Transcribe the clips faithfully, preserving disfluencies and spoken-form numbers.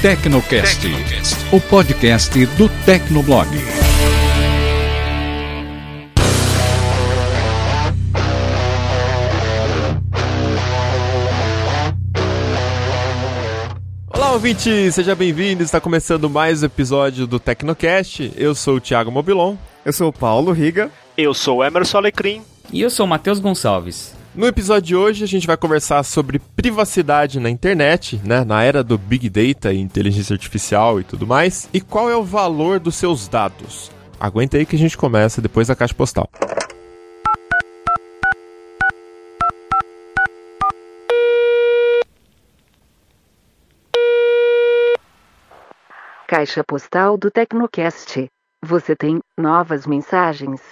Tecnocast, o podcast do Tecnoblog. Olá, ouvinte! Seja bem-vindo! Está começando mais um episódio do Tecnocast. Eu sou o Thiago Mobilon. Eu sou o Paulo Riga. Eu sou o Emerson Alecrim. E eu sou o Matheus Gonçalves. No episódio de hoje a gente vai conversar sobre privacidade na internet, né, na era do Big Data e inteligência artificial e tudo mais, e qual é o valor dos seus dados. Aguenta aí que a gente começa depois da caixa postal. Caixa postal do Tecnocast. Você tem novas mensagens?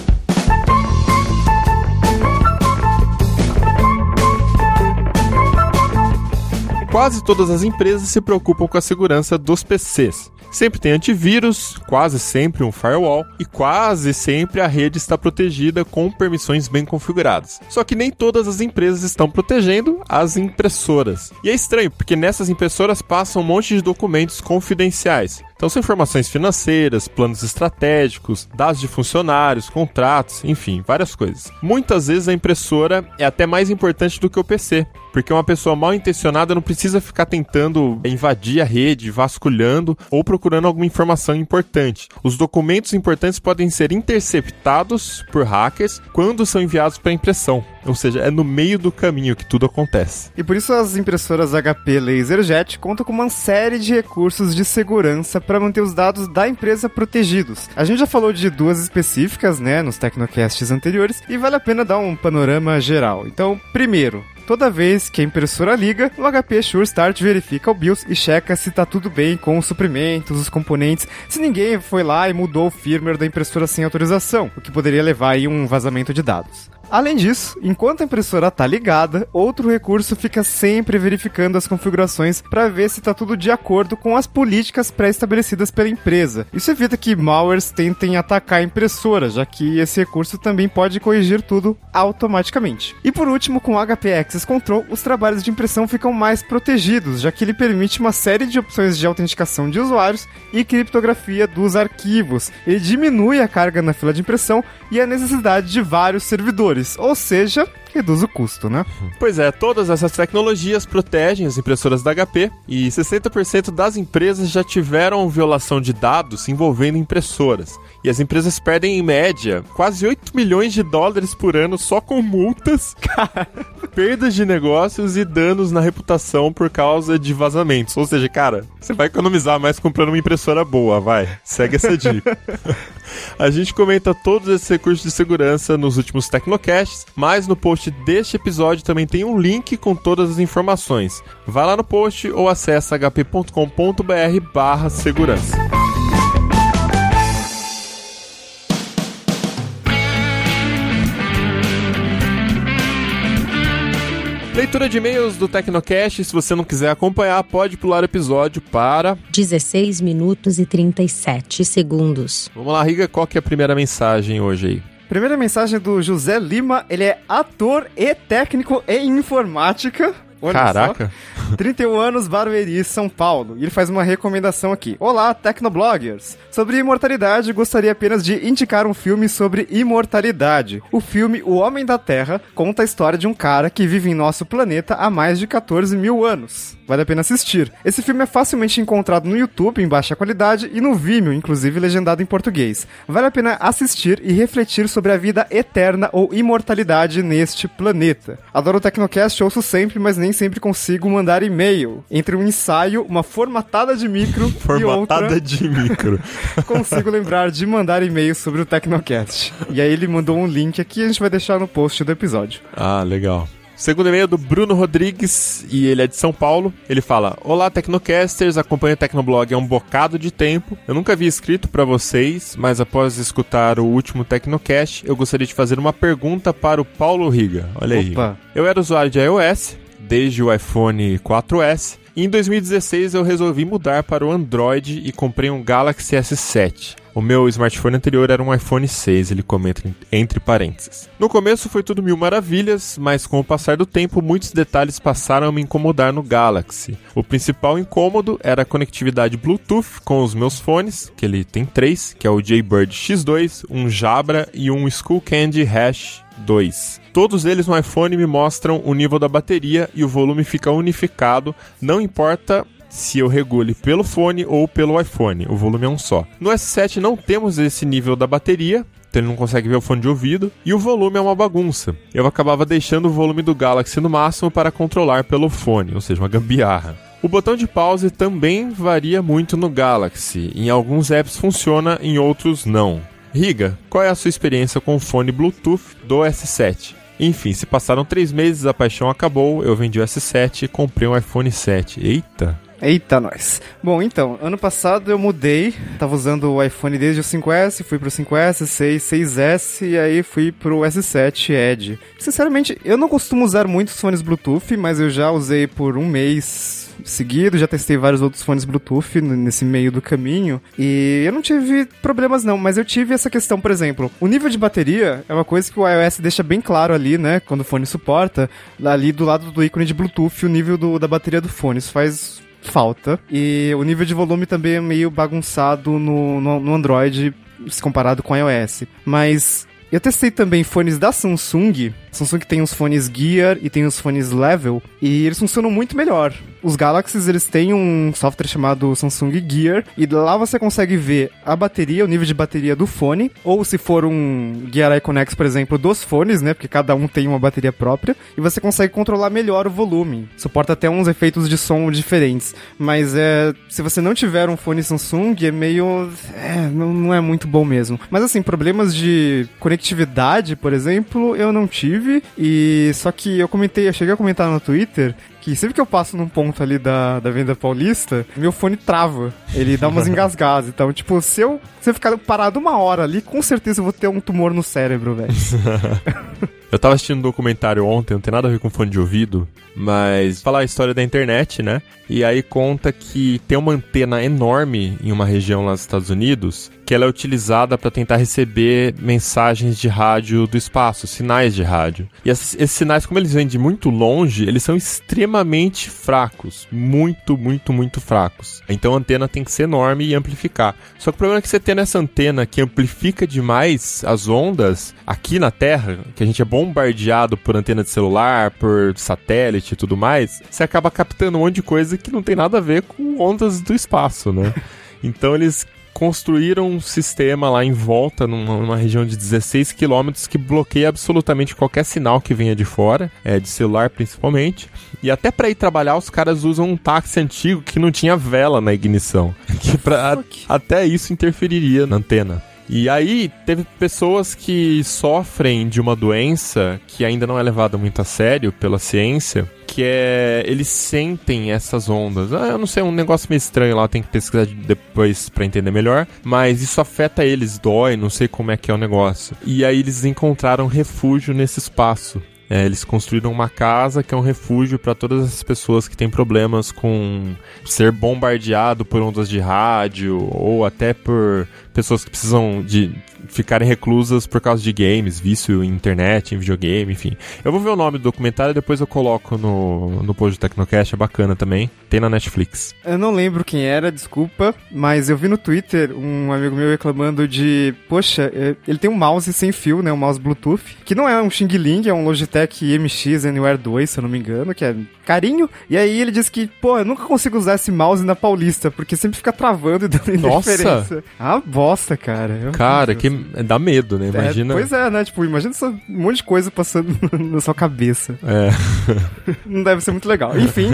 Quase todas as empresas se preocupam com a segurança dos P Cs. Sempre tem antivírus, quase sempre um firewall e quase sempre a rede está protegida com permissões bem configuradas. Só que nem todas as empresas estão protegendo as impressoras. E é estranho, porque nessas impressoras passam um monte de documentos confidenciais. Então são informações financeiras, planos estratégicos, dados de funcionários, contratos, enfim, várias coisas. Muitas vezes a impressora é até mais importante do que o P C, porque uma pessoa mal intencionada não precisa ficar tentando invadir a rede, vasculhando ou procurando alguma informação importante. Os documentos importantes podem ser interceptados por hackers quando são enviados para impressão. Ou seja, é no meio do caminho que tudo acontece. E por isso as impressoras H P LaserJet contam com uma série de recursos de segurança para manter os dados da empresa protegidos. A gente já falou de duas específicas, né, nos Tecnocasts anteriores, e vale a pena dar um panorama geral. Então, primeiro, toda vez que a impressora liga, o H P Sure Start verifica o BIOS e checa se tá tudo bem com os suprimentos, os componentes, se ninguém foi lá e mudou o firmware da impressora sem autorização, o que poderia levar aí um vazamento de dados. Além disso, enquanto a impressora está ligada, outro recurso fica sempre verificando as configurações para ver se está tudo de acordo com as políticas pré-estabelecidas pela empresa. Isso evita que malwares tentem atacar a impressora, já que esse recurso também pode corrigir tudo automaticamente. E por último, com o H P Access Control, os trabalhos de impressão ficam mais protegidos, já que ele permite uma série de opções de autenticação de usuários e criptografia dos arquivos. Ele diminui a carga na fila de impressão e a necessidade de vários servidores. Ou seja, reduz o custo, né? Pois é, todas essas tecnologias protegem as impressoras da H P e sessenta por cento das empresas já tiveram violação de dados envolvendo impressoras. E as empresas perdem, em média, quase oito milhões de dólares por ano só com multas, perdas de negócios e danos na reputação por causa de vazamentos. Ou seja, cara, você vai economizar mais comprando uma impressora boa, vai. Segue essa dica. A gente comenta todos esses recursos de segurança nos últimos Tecnocasts, mas no post deste episódio também tem um link com todas as informações. Vai lá no post ou acessa h p ponto com ponto b r barra segurança. Leitura de e-mails do Tecnocast. Se você não quiser acompanhar, pode pular o episódio para dezesseis minutos e trinta e sete segundos. Vamos lá, Riga, qual que é a primeira mensagem hoje aí? Primeira mensagem do José Lima, ele é ator e técnico em informática. Olha Caraca! Só. trinta e um anos, Barueri, São Paulo. E ele faz uma recomendação aqui. Olá, Tecnobloggers! Sobre imortalidade, gostaria apenas de indicar um filme sobre imortalidade. O filme O Homem da Terra conta a história de um cara que vive em nosso planeta há mais de quatorze mil anos. Vale a pena assistir. Esse filme é facilmente encontrado no YouTube em baixa qualidade e no Vimeo, inclusive legendado em português. Vale a pena assistir e refletir sobre a vida eterna ou imortalidade neste planeta. Adoro o Tecnocast, ouço sempre, mas nem sempre consigo mandar e-mail. Entre um ensaio, uma formatada de micro e outra... Formatada de micro. Consigo lembrar de mandar e-mail sobre o Tecnocast. E aí ele mandou um link aqui, a gente vai deixar no post do episódio. Ah, legal. Segundo e-mail do Bruno Rodrigues, e ele é de São Paulo. Ele fala: olá, Tecnocasters, acompanho o Tecnoblog há um bocado de tempo. Eu nunca havia escrito para vocês, mas após escutar o último Tecnocast, eu gostaria de fazer uma pergunta para o Paulo Riga. Olha aí. Opa. Eu era usuário de iOS desde o iPhone quatro S E em dois mil e dezesseis eu resolvi mudar para o Android e comprei um Galaxy S sete. O meu smartphone anterior era um iPhone seis, ele comenta entre parênteses. No começo foi tudo mil maravilhas, mas com o passar do tempo, muitos detalhes passaram a me incomodar no Galaxy. O principal incômodo era a conectividade Bluetooth com os meus fones, que ele tem três, que é o Jaybird X dois, um Jabra e um Skullcandy Hash dois. Todos eles no iPhone me mostram o nível da bateria e o volume fica unificado, não importa se eu regule pelo fone ou pelo iPhone, o volume é um só. No S sete não temos esse nível da bateria, então ele não consegue ver o fone de ouvido, e o volume é uma bagunça. Eu acabava deixando o volume do Galaxy no máximo para controlar pelo fone, ou seja, uma gambiarra. O botão de pause também varia muito no Galaxy, em alguns apps funciona, em outros não. Riga, qual é a sua experiência com o fone Bluetooth do S sete? Enfim, se passaram três meses, a paixão acabou, eu vendi o S sete e comprei um iPhone sete. Eita! Eita, nós. Bom, então, ano passado eu mudei, tava usando o iPhone desde o cinco S, fui pro cinco S, seis, seis S e aí fui pro S sete Edge. Sinceramente, eu não costumo usar muitos fones Bluetooth, mas eu já usei por um mês seguido, já testei vários outros fones Bluetooth nesse meio do caminho e eu não tive problemas não, mas eu tive essa questão, por exemplo, o nível de bateria é uma coisa que o iOS deixa bem claro ali, né, quando o fone suporta, ali do lado do ícone de Bluetooth, o nível do, da bateria do fone, isso faz falta, e o nível de volume também é meio bagunçado no, no, no Android se comparado com o iOS, mas eu testei também fones da Samsung. Samsung tem os fones Gear e tem os fones Level, e eles funcionam muito melhor. Os Galaxies, eles têm um software chamado Samsung Gear, e lá você consegue ver a bateria, o nível de bateria do fone, ou se for um Gear Icon X, por exemplo, dos fones, né, porque cada um tem uma bateria própria, e você consegue controlar melhor o volume. Suporta até uns efeitos de som diferentes, mas é, se você não tiver um fone Samsung, é meio... É, não, não é muito bom mesmo. Mas assim, problemas de conectividade, por exemplo, eu não tive, e só que eu comentei, eu cheguei a comentar no Twitter que sempre que eu passo num ponto ali da, da Venda Paulista, meu fone trava, ele dá umas engasgadas, então tipo, se eu, se eu ficar parado uma hora ali, com certeza eu vou ter um tumor no cérebro, velho. Eu tava assistindo um documentário ontem, não tem nada a ver com fone de ouvido, mas fala a história da internet, né? E aí conta que tem uma antena enorme em uma região lá nos Estados Unidos, que ela é utilizada para tentar receber mensagens de rádio do espaço, sinais de rádio. E esses, esses sinais, como eles vêm de muito longe, eles são extremamente fracos. Muito, muito, muito fracos. Então a antena tem que ser enorme e amplificar. Só que o problema é que você tendo essa antena que amplifica demais as ondas, aqui na Terra, que a gente é bombardeado por antena de celular, por satélite e tudo mais, você acaba captando um monte de coisa que não tem nada a ver com ondas do espaço, né? Então eles construíram um sistema lá em volta, numa, numa região de dezesseis quilômetros, que bloqueia absolutamente qualquer sinal que venha de fora, é, de celular principalmente. E até para ir trabalhar, os caras usam um táxi antigo que não tinha vela na ignição, que pra, a, até isso interferiria na antena. E aí, teve pessoas que sofrem de uma doença que ainda não é levada muito a sério pela ciência, que é... eles sentem essas ondas. Ah, eu não sei, é um negócio meio estranho lá, tem que pesquisar depois pra entender melhor, mas isso afeta eles, dói, não sei como é que é o negócio. E aí eles encontraram refúgio nesse espaço. É, eles construíram uma casa que é um refúgio para todas as pessoas que têm problemas com ser bombardeado por ondas de rádio ou até por pessoas que precisam de ficarem reclusas por causa de games, vício em internet, em videogame, enfim. Eu vou ver o nome do documentário e depois eu coloco no, no post do Tecnocast, é bacana também. Tem na Netflix. Eu não lembro quem era, desculpa, mas eu vi no Twitter um amigo meu reclamando de, poxa, ele tem um mouse sem fio, né, um mouse Bluetooth, que não é um Xing Ling, é um Logitech M X Anywhere dois, se eu não me engano, que é carinho, e aí ele disse que, pô, eu nunca consigo usar esse mouse na Paulista, porque sempre fica travando e dando interferência. Nossa! Ah, bosta, cara. Eu cara, que dá medo, né? Imagina... É, pois é, né? Tipo, imagina essa, um monte de coisa passando na sua cabeça. É. Não deve ser muito legal. Enfim...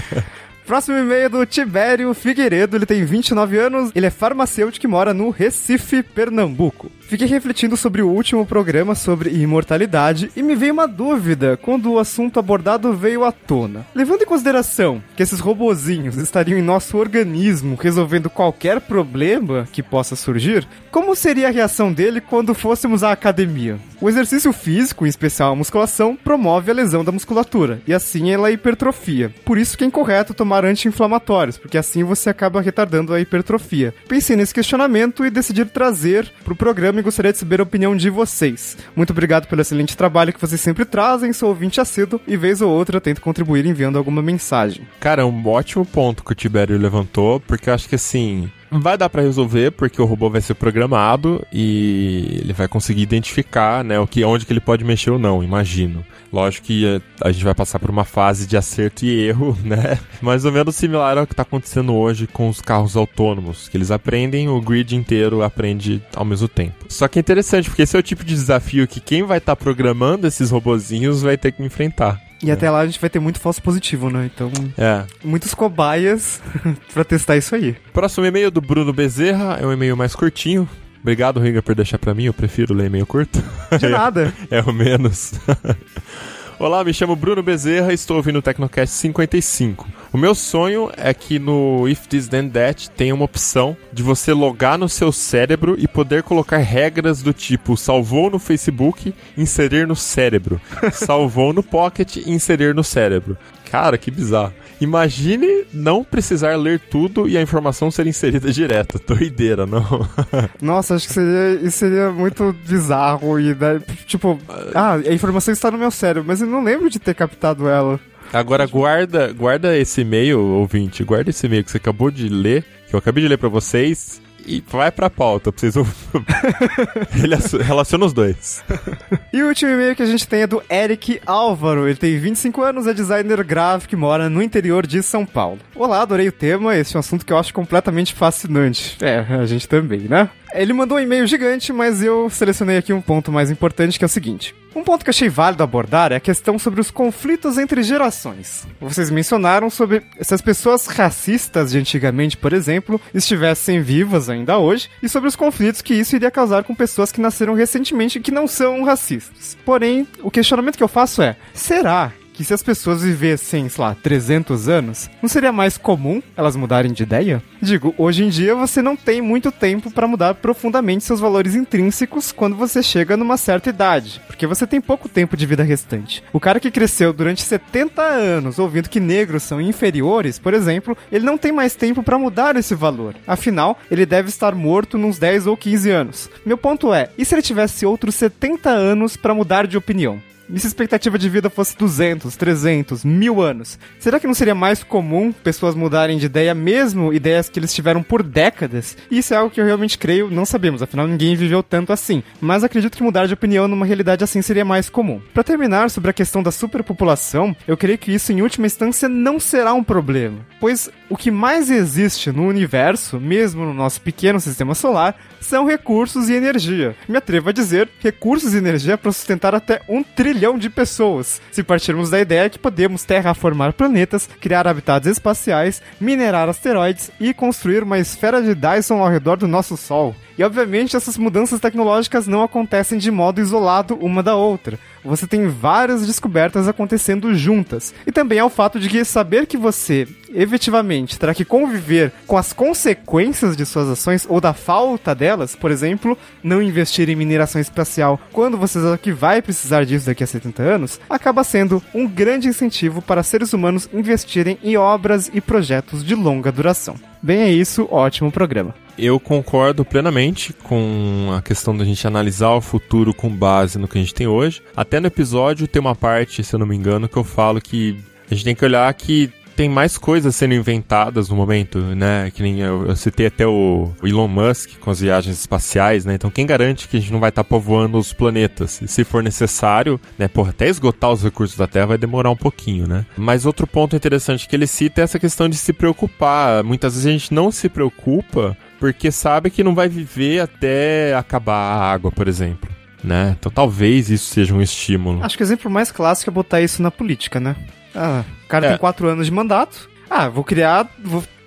Próximo e-mail do Tibério Figueiredo, ele tem vinte e nove anos, ele é farmacêutico e mora no Recife, Pernambuco. Fiquei refletindo sobre o último programa sobre imortalidade e me veio uma dúvida quando o assunto abordado veio à tona. Levando em consideração que esses robozinhos estariam em nosso organismo resolvendo qualquer problema que possa surgir, como seria a reação dele quando fôssemos à academia? O exercício físico, em especial a musculação, promove a lesão da musculatura, e assim ela hipertrofia. Por isso que é incorreto tomar anti-inflamatórios, porque assim você acaba retardando a hipertrofia. Pensei nesse questionamento e decidi trazer para o programa e gostaria de saber a opinião de vocês. Muito obrigado pelo excelente trabalho que vocês sempre trazem, sou ouvinte assíduo e vez ou outra tento contribuir enviando alguma mensagem. Cara, é um ótimo ponto que o Tibério levantou, porque eu acho que assim... vai dar pra resolver, porque o robô vai ser programado e ele vai conseguir identificar, né, o que, onde que ele pode mexer ou não, imagino. Lógico que a gente vai passar por uma fase de acerto e erro, né, mais ou menos similar ao que tá acontecendo hoje com os carros autônomos, que eles aprendem, o grid inteiro aprende ao mesmo tempo. Só que é interessante, porque esse é o tipo de desafio que quem vai estar tá programando esses robozinhos vai ter que enfrentar. E é. Até lá a gente vai ter muito falso positivo, né? Então, é. muitos cobaias pra testar isso aí. Próximo e-mail do Bruno Bezerra, é um e-mail mais curtinho. Obrigado, Riga, por deixar pra mim, eu prefiro ler e-mail curto. De nada. É o menos. Olá, me chamo Bruno Bezerra e estou ouvindo o Tecnocast cinquenta e cinco. O meu sonho é que no If This Then That tenha uma opção de você logar no seu cérebro e poder colocar regras do tipo salvou no Facebook, inserir no cérebro. Salvou no Pocket, inserir no cérebro. Cara, que bizarro. Imagine não precisar ler tudo e a informação ser inserida direto. Doideira, não? Nossa, acho que seria, isso seria muito bizarro. E, né, tipo, ah, a informação está no meu cérebro, mas eu não lembro de ter captado ela. Agora guarda, guarda esse e-mail, ouvinte, guarda esse e-mail que você acabou de ler, que eu acabei de ler pra vocês, e vai pra pauta, pra vocês ouvirem. Ele relaciona os dois. E o último e-mail que a gente tem é do Eric Álvaro. Ele tem vinte e cinco anos, é designer gráfico e mora no interior de São Paulo. Olá, adorei o tema, esse é um assunto que eu acho completamente fascinante. É, a gente também, né? Ele mandou um e-mail gigante, mas eu selecionei aqui um ponto mais importante, que é o seguinte. Um ponto que achei válido abordar é a questão sobre os conflitos entre gerações. Vocês mencionaram sobre se as pessoas racistas de antigamente, por exemplo, estivessem vivas ainda hoje, e sobre os conflitos que isso iria causar com pessoas que nasceram recentemente e que não são racistas. Porém, o questionamento que eu faço é, será que se as pessoas vivessem, sei lá, trezentos anos, não seria mais comum elas mudarem de ideia? Digo, hoje em dia você não tem muito tempo para mudar profundamente seus valores intrínsecos quando você chega numa certa idade, porque você tem pouco tempo de vida restante. O cara que cresceu durante setenta anos ouvindo que negros são inferiores, por exemplo, ele não tem mais tempo para mudar esse valor. Afinal, ele deve estar morto nos dez ou quinze anos. Meu ponto é, e se ele tivesse outros setenta anos para mudar de opinião? E se a expectativa de vida fosse duzentos, trezentos, mil anos? Será que não seria mais comum pessoas mudarem de ideia, mesmo ideias que eles tiveram por décadas? Isso é algo que eu realmente creio, não sabemos, afinal ninguém viveu tanto assim. Mas acredito que mudar de opinião numa realidade assim seria mais comum. Para terminar, sobre a questão da superpopulação, eu creio que isso em última instância não será um problema. Pois o que mais existe no universo, mesmo no nosso pequeno sistema solar, são recursos e energia. Me atrevo a dizer, recursos e energia para sustentar até um trilhão de pessoas, se partirmos da ideia que podemos terraformar planetas, criar habitats espaciais, minerar asteroides e construir uma esfera de Dyson ao redor do nosso Sol. E obviamente essas mudanças tecnológicas não acontecem de modo isolado uma da outra. Você tem várias descobertas acontecendo juntas. E também é o fato de que saber que você, efetivamente, terá que conviver com as consequências de suas ações ou da falta delas, por exemplo, não investir em mineração espacial quando você sabe que vai precisar disso daqui a setenta anos, acaba sendo um grande incentivo para seres humanos investirem em obras e projetos de longa duração. Bem, é isso, ótimo programa. Eu concordo plenamente com a questão da gente analisar o futuro com base no que a gente tem hoje. Até no episódio tem uma parte, se eu não me engano, que eu falo que a gente tem que olhar que tem mais coisas sendo inventadas no momento, né? Que nem eu, eu citei até o, o Elon Musk com as viagens espaciais, né? Então quem garante que a gente não vai estar povoando os planetas? E se for necessário, né? Porra, até esgotar os recursos da Terra vai demorar um pouquinho, né? Mas outro ponto interessante que ele cita é essa questão de se preocupar. Muitas vezes a gente não se preocupa porque sabe que não vai viver até acabar a água, por exemplo, né? Então talvez isso seja um estímulo. Acho que o exemplo mais clássico é botar isso na política, né? Ah, o cara é. tem quatro anos de mandato. Ah, vou criar... Vou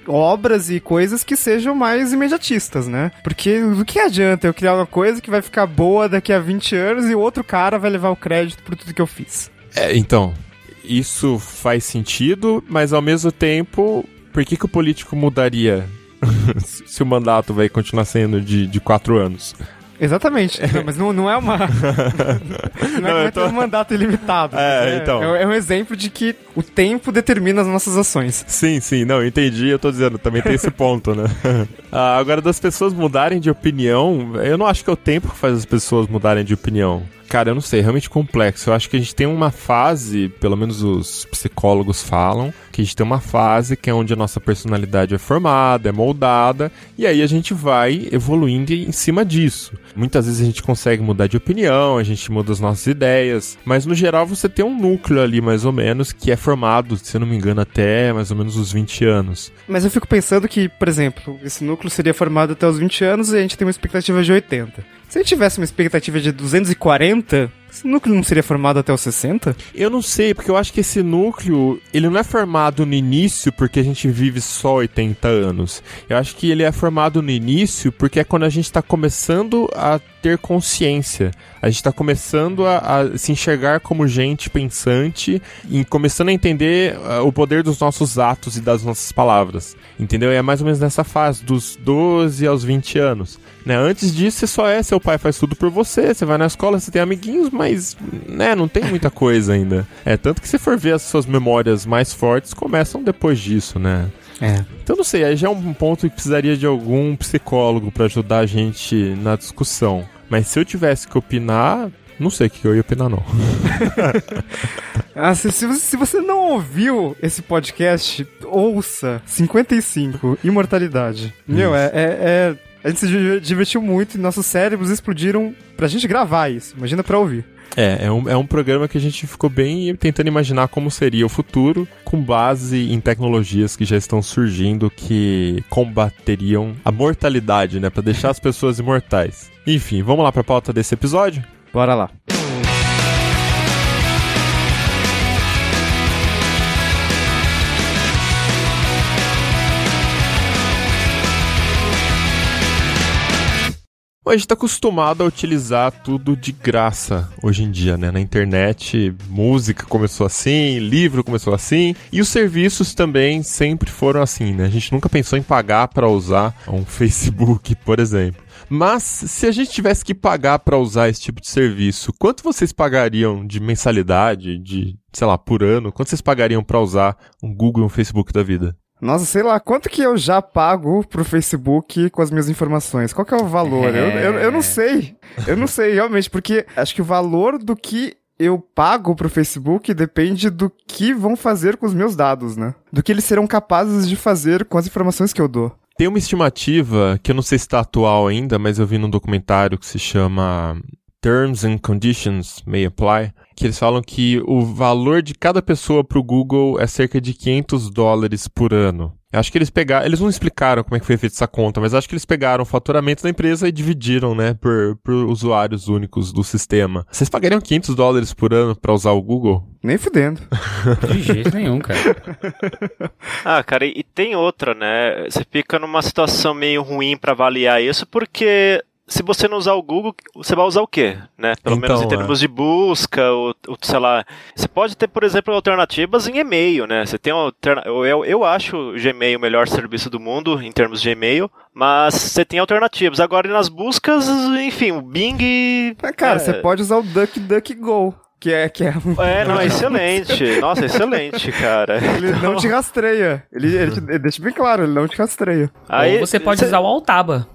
obras e coisas que sejam mais imediatistas, né? Porque do que adianta eu criar uma coisa que vai ficar boa daqui a vinte anos e o outro cara vai levar o crédito por tudo que eu fiz? É, então, isso faz sentido, mas ao mesmo tempo, por que que o político mudaria se o mandato vai continuar sendo de, de quatro anos? Exatamente, não, mas não, não é uma não, não é que vai ter um mandato ilimitado. É, é, então. é, é um exemplo de que o tempo determina as nossas ações. Sim, sim, não, eu entendi, eu tô dizendo, também tem esse ponto, né? ah, agora, das pessoas mudarem de opinião, eu não acho que é o tempo que faz as pessoas mudarem de opinião. Cara, eu não sei, é realmente complexo. Eu acho que a gente tem uma fase, pelo menos os psicólogos falam, que a gente tem uma fase que é onde a nossa personalidade é formada, é moldada, e aí a gente vai evoluindo em cima disso. Muitas vezes a gente consegue mudar de opinião, a gente muda as nossas ideias, mas no geral você tem um núcleo ali, mais ou menos, que é formado, se eu não me engano, até mais ou menos os vinte anos. Mas eu fico pensando que, por exemplo, esse núcleo seria formado até os vinte anos e a gente tem uma expectativa de oitenta. Se a gente tivesse uma expectativa de duzentos e quarenta, esse núcleo não seria formado até os sessenta? Eu não sei, porque eu acho que esse núcleo, ele não é formado no início porque a gente vive só oitenta anos. Eu acho que ele é formado no início porque é quando a gente está começando a ter consciência. A gente está começando a, a se enxergar como gente pensante e começando a entender uh, o poder dos nossos atos e das nossas palavras. Entendeu? É mais ou menos nessa fase, dos doze aos vinte anos. Né? Antes disso, você só é, seu pai faz tudo por você, você vai na escola, você tem amiguinhos, mas né, não tem muita coisa ainda. É, tanto que se for ver as suas memórias mais fortes, começam depois disso, né? É. Então não sei, aí já é um ponto que precisaria de algum psicólogo para ajudar a gente na discussão. Mas se eu tivesse que opinar, não sei o que eu ia opinar, não. ah, se, se, você, se você não ouviu esse podcast, ouça cinquenta e cinco, Imortalidade. Meu, é, é, é... A gente se divertiu muito e nossos cérebros explodiram pra gente gravar isso. Imagina pra ouvir. É, é um, é um programa que a gente ficou bem tentando imaginar como seria o futuro, com base em tecnologias que já estão surgindo que combateriam a mortalidade, né? Pra deixar as pessoas imortais. Enfim, vamos lá pra pauta desse episódio? Bora lá. A gente tá acostumado a utilizar tudo de graça hoje em dia, né? Na internet, música começou assim, livro começou assim, e os serviços também sempre foram assim, né? A gente nunca pensou em pagar para usar um Facebook, por exemplo. Mas, se a gente tivesse que pagar para usar esse tipo de serviço, quanto vocês pagariam de mensalidade, de, sei lá, por ano? Quanto vocês pagariam para usar um Google e um Facebook da vida? Nossa, sei lá, quanto que eu já pago pro Facebook com as minhas informações? Qual que é o valor? É... Eu, eu, eu não sei. Eu não sei, realmente, porque acho que o valor do que eu pago pro Facebook depende do que vão fazer com os meus dados, né? Do que eles serão capazes de fazer com as informações que eu dou. Tem uma estimativa, que eu não sei se está atual ainda, mas eu vi num documentário que se chama Terms and Conditions May Apply, que eles falam que o valor de cada pessoa pro Google é cerca de quinhentos dólares por ano. Eu acho que eles pegaram, eles não explicaram como é que foi feita essa conta, mas acho que eles pegaram o faturamento da empresa e dividiram, né, por, por usuários únicos do sistema. Vocês pagariam quinhentos dólares por ano pra usar o Google? Nem fudendo. De jeito nenhum, cara. Ah, cara, e tem outra, né? Você fica numa situação meio ruim pra avaliar isso, porque se você não usar o Google, você vai usar o quê? Né? Pelo então, menos em termos é. de busca, ou, ou, sei lá. Você pode ter, por exemplo, alternativas em e-mail, né? Você tem alterna... eu, eu acho o Gmail o melhor serviço do mundo em termos de e-mail, mas você tem alternativas. Agora, nas buscas, enfim, o Bing... Ah, cara, é... você pode usar o DuckDuckGo. Que é, que é, um... é, não, é excelente. Nossa, excelente, cara. Ele então... não te rastreia. Ele, ele, te, ele deixa bem claro, ele não te rastreia. Aí, ou você pode cê... usar o Altaba.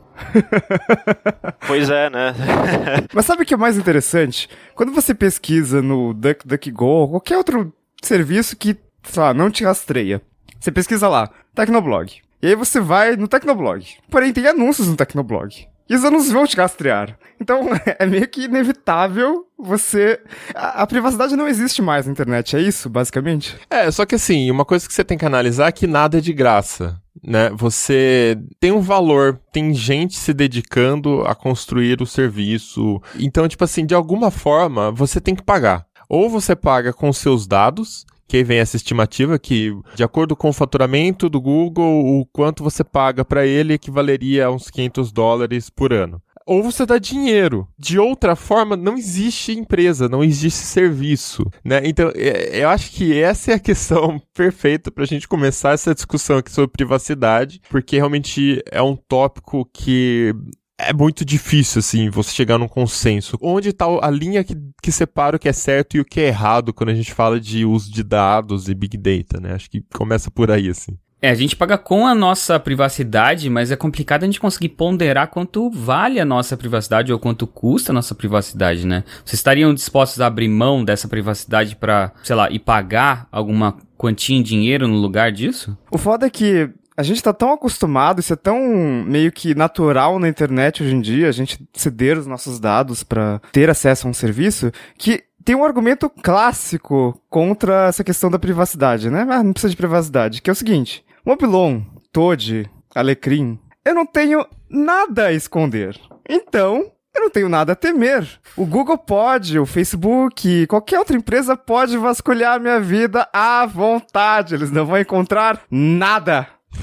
Pois é, né? Mas sabe o que é mais interessante? Quando você pesquisa no DuckDuckGo ou qualquer outro serviço que, sei lá, não te rastreia, você pesquisa lá, Tecnoblog. E aí você vai no Tecnoblog. Porém, tem anúncios no Tecnoblog. E os anúncios vão te rastrear. Então, é meio que inevitável você... A, a privacidade não existe mais na internet, é isso, basicamente? É, só que assim, uma coisa que você tem que analisar é que nada é de graça, né? Você tem um valor, tem gente se dedicando a construir o serviço. Então, tipo assim, de alguma forma, você tem que pagar. Ou você paga com seus dados, Que aí vem essa estimativa que, de acordo com o faturamento do Google, o quanto você paga para ele equivaleria a uns quinhentos dólares por ano. Ou você dá dinheiro. De outra forma, não existe empresa, não existe serviço, né? Então, é, eu acho que essa é a questão perfeita pra gente começar essa discussão aqui sobre privacidade, porque realmente é um tópico que é muito difícil, assim, você chegar num consenso. Onde tá a linha que, que separa o que é certo e o que é errado quando a gente fala de uso de dados e Big Data, né? Acho que começa por aí, assim. É, a gente paga com a nossa privacidade, mas é complicado a gente conseguir ponderar quanto vale a nossa privacidade ou quanto custa a nossa privacidade, né? Vocês estariam dispostos a abrir mão dessa privacidade pra, sei lá, e pagar alguma quantia em dinheiro no lugar disso? O foda é que a gente tá tão acostumado, isso é tão meio que natural na internet hoje em dia, a gente ceder os nossos dados pra ter acesso a um serviço, que tem um argumento clássico contra essa questão da privacidade, né? Ah, não precisa de privacidade, que é o seguinte: Mobilon, Toad, Alecrim, eu não tenho nada a esconder. Então, eu não tenho nada a temer. O Google pode, o Facebook, qualquer outra empresa pode vasculhar a minha vida à vontade. Eles não vão encontrar nada.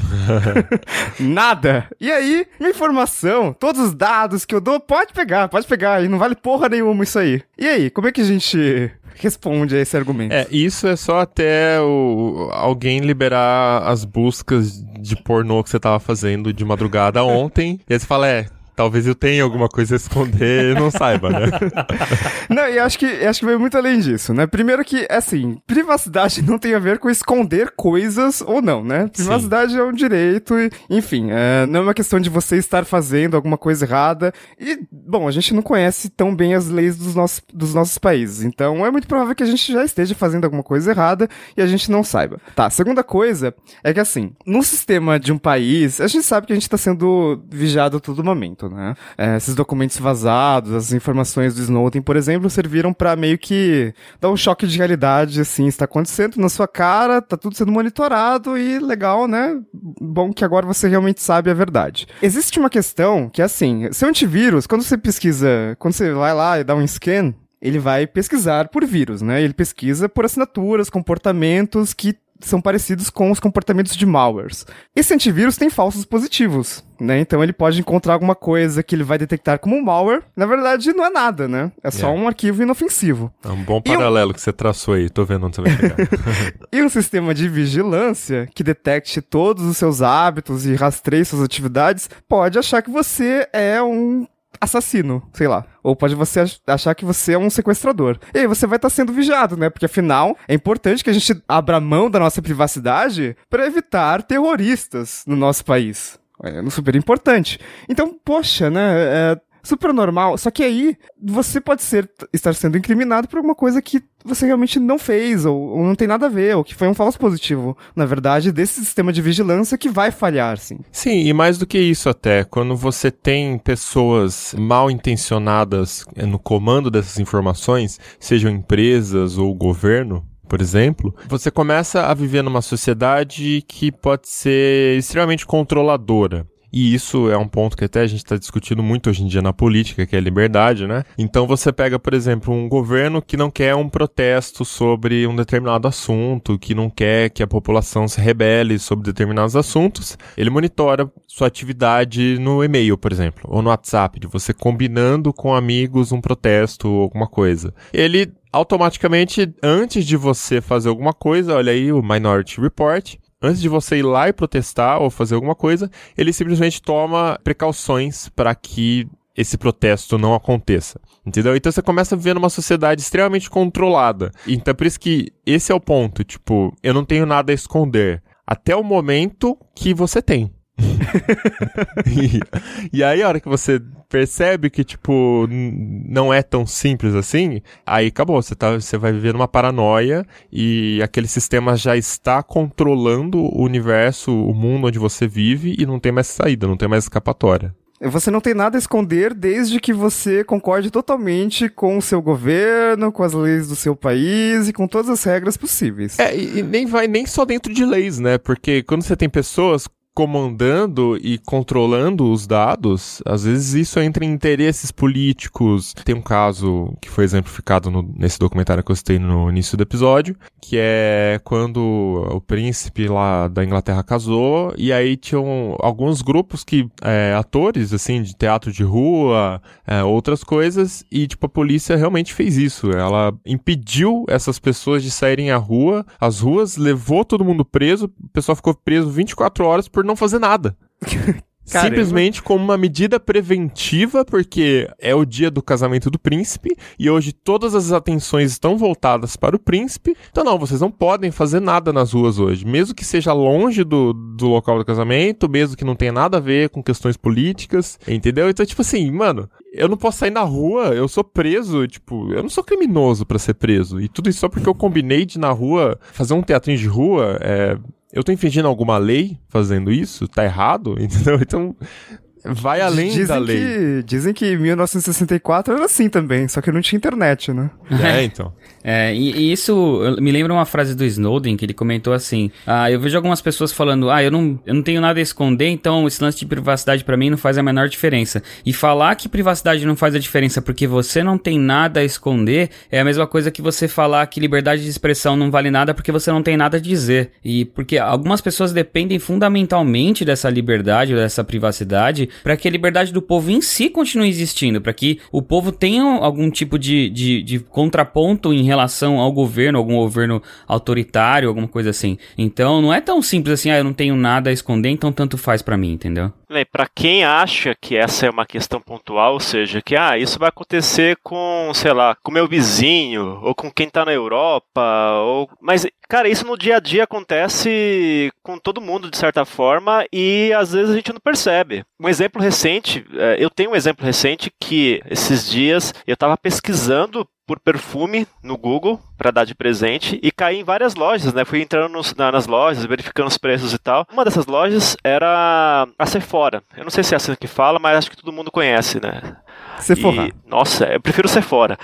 Nada. E aí, minha informação, todos os dados que eu dou, pode pegar, pode pegar. E não vale porra nenhuma isso aí. E aí, como é que a gente responde a esse argumento? É, isso é só até o, alguém liberar as buscas de pornô que você tava fazendo de madrugada ontem. E aí você fala, é... talvez eu tenha alguma coisa a esconder e não saiba, né? Não, e acho que, acho que vai muito além disso, né? Primeiro que, assim, privacidade não tem a ver com esconder coisas ou não, né? Privacidade Sim. é um direito e, enfim, é, não é uma questão de você estar fazendo alguma coisa errada. E, bom, a gente não conhece tão bem as leis dos nossos, dos nossos países, então é muito provável que a gente já esteja fazendo alguma coisa errada e a gente não saiba. Tá, a segunda coisa é que, assim, no sistema de um país, a gente sabe que a gente tá sendo vigiado a todo momento, né? É, esses documentos vazados, as informações do Snowden, por exemplo, serviram pra meio que dar um choque de realidade, assim, está acontecendo na sua cara, tá tudo sendo monitorado e legal, né? Bom que agora você realmente sabe a verdade. Existe uma questão que é assim, seu antivírus, quando você pesquisa, quando você vai lá e dá um scan, ele vai pesquisar por vírus, né? Ele pesquisa por assinaturas, comportamentos que são parecidos com os comportamentos de malwares. Esse antivírus tem falsos positivos, né? Então ele pode encontrar alguma coisa que ele vai detectar como um malware. Na verdade, não é nada, né? É só yeah. um arquivo inofensivo. É um bom paralelo um... que você traçou aí. Tô vendo onde você vai chegar. E um sistema de vigilância que detecte todos os seus hábitos e rastreie suas atividades pode achar que você é um assassino, sei lá. Ou pode você achar que você é um sequestrador. E aí você vai estar sendo vigiado, né? Porque afinal, é importante que a gente abra mão da nossa privacidade para evitar terroristas no nosso país. É super importante. Então, poxa, né? É super normal. Só que aí, você pode ser, estar sendo incriminado por alguma coisa que você realmente não fez, ou, ou não tem nada a ver, ou que foi um falso positivo, na verdade, desse sistema de vigilância que vai falhar, sim. Sim, e mais do que isso até, quando você tem pessoas mal intencionadas no comando dessas informações, sejam empresas ou governo, por exemplo, você começa a viver numa sociedade que pode ser extremamente controladora. E isso é um ponto que até a gente está discutindo muito hoje em dia na política, que é a liberdade, né? Então você pega, por exemplo, um governo que não quer um protesto sobre um determinado assunto, que não quer que a população se rebele sobre determinados assuntos, ele monitora sua atividade no e-mail, por exemplo, ou no WhatsApp, de você combinando com amigos um protesto ou alguma coisa. Ele automaticamente, antes de você fazer alguma coisa, olha aí o Minority Report, antes de você ir lá e protestar ou fazer alguma coisa, ele simplesmente toma precauções para que esse protesto não aconteça, entendeu? Então você começa a viver numa sociedade extremamente controlada. Então é por isso que esse é o ponto, tipo, eu não tenho nada a esconder, até o momento que você tem. e, e aí a hora que você percebe que, tipo, n- não é tão simples assim, aí acabou, você, tá, você vai viver numa paranoia e aquele sistema já está controlando o universo, o mundo onde você vive e não tem mais saída, não tem mais escapatória. Você não tem nada a esconder desde que você concorde totalmente com o seu governo, com as leis do seu país e com todas as regras possíveis. É, e, e nem vai nem só dentro de leis, né? Porque quando você tem pessoas comandando e controlando os dados, às vezes isso entra em interesses políticos. Tem um caso que foi exemplificado no, nesse documentário que eu citei no início do episódio, que é quando o príncipe lá da Inglaterra casou, e aí tinham alguns grupos que, é, atores, assim, de teatro de rua, é, outras coisas, e, tipo, a polícia realmente fez isso. Ela impediu essas pessoas de saírem à rua, às ruas, levou todo mundo preso, o pessoal ficou preso vinte e quatro horas por não fazer nada. Caramba. Simplesmente como uma medida preventiva, porque é o dia do casamento do príncipe, e hoje todas as atenções estão voltadas para o príncipe, então não, vocês não podem fazer nada nas ruas hoje, mesmo que seja longe do, do local do casamento, mesmo que não tenha nada a ver com questões políticas, entendeu? Então, tipo assim, mano, eu não posso sair na rua, eu sou preso, tipo, eu não sou criminoso pra ser preso, e tudo isso só porque eu combinei de ir na rua, fazer um teatrinho de rua, é... Eu tô infringindo alguma lei fazendo isso? Tá errado? Entendeu? Então, vai além dizem da lei. Que, dizem que mil novecentos e sessenta e quatro era assim também, só que não tinha internet, né? É, então. É, e, e isso me lembra uma frase do Snowden, que ele comentou assim, ah, eu vejo algumas pessoas falando, ah, eu não, eu não tenho nada a esconder, então esse lance de privacidade pra mim não faz a menor diferença. E falar que privacidade não faz a diferença porque você não tem nada a esconder é a mesma coisa que você falar que liberdade de expressão não vale nada porque você não tem nada a dizer. E porque algumas pessoas dependem fundamentalmente dessa liberdade, dessa privacidade, para que a liberdade do povo em si continue existindo, para que o povo tenha algum tipo de, de, de contraponto em relação ao governo, algum governo autoritário, alguma coisa assim. Então não é tão simples assim, ah, eu não tenho nada a esconder, então tanto faz pra mim, entendeu? Para quem acha que essa é uma questão pontual, ou seja, que ah, isso vai acontecer com, sei lá, com meu vizinho, ou com quem tá na Europa, ou... mas, cara, isso no dia a dia acontece com todo mundo, de certa forma, e às vezes a gente não percebe. Um exemplo recente, eu tenho um exemplo recente que esses dias eu tava pesquisando por perfume no Google para dar de presente e caí em várias lojas, né? Fui entrando nos, na, nas lojas, verificando os preços e tal. Uma dessas lojas era a Sephora. Eu não sei se é assim que fala, mas acho que todo mundo conhece, né? Sephora. E, nossa, eu prefiro Sephora.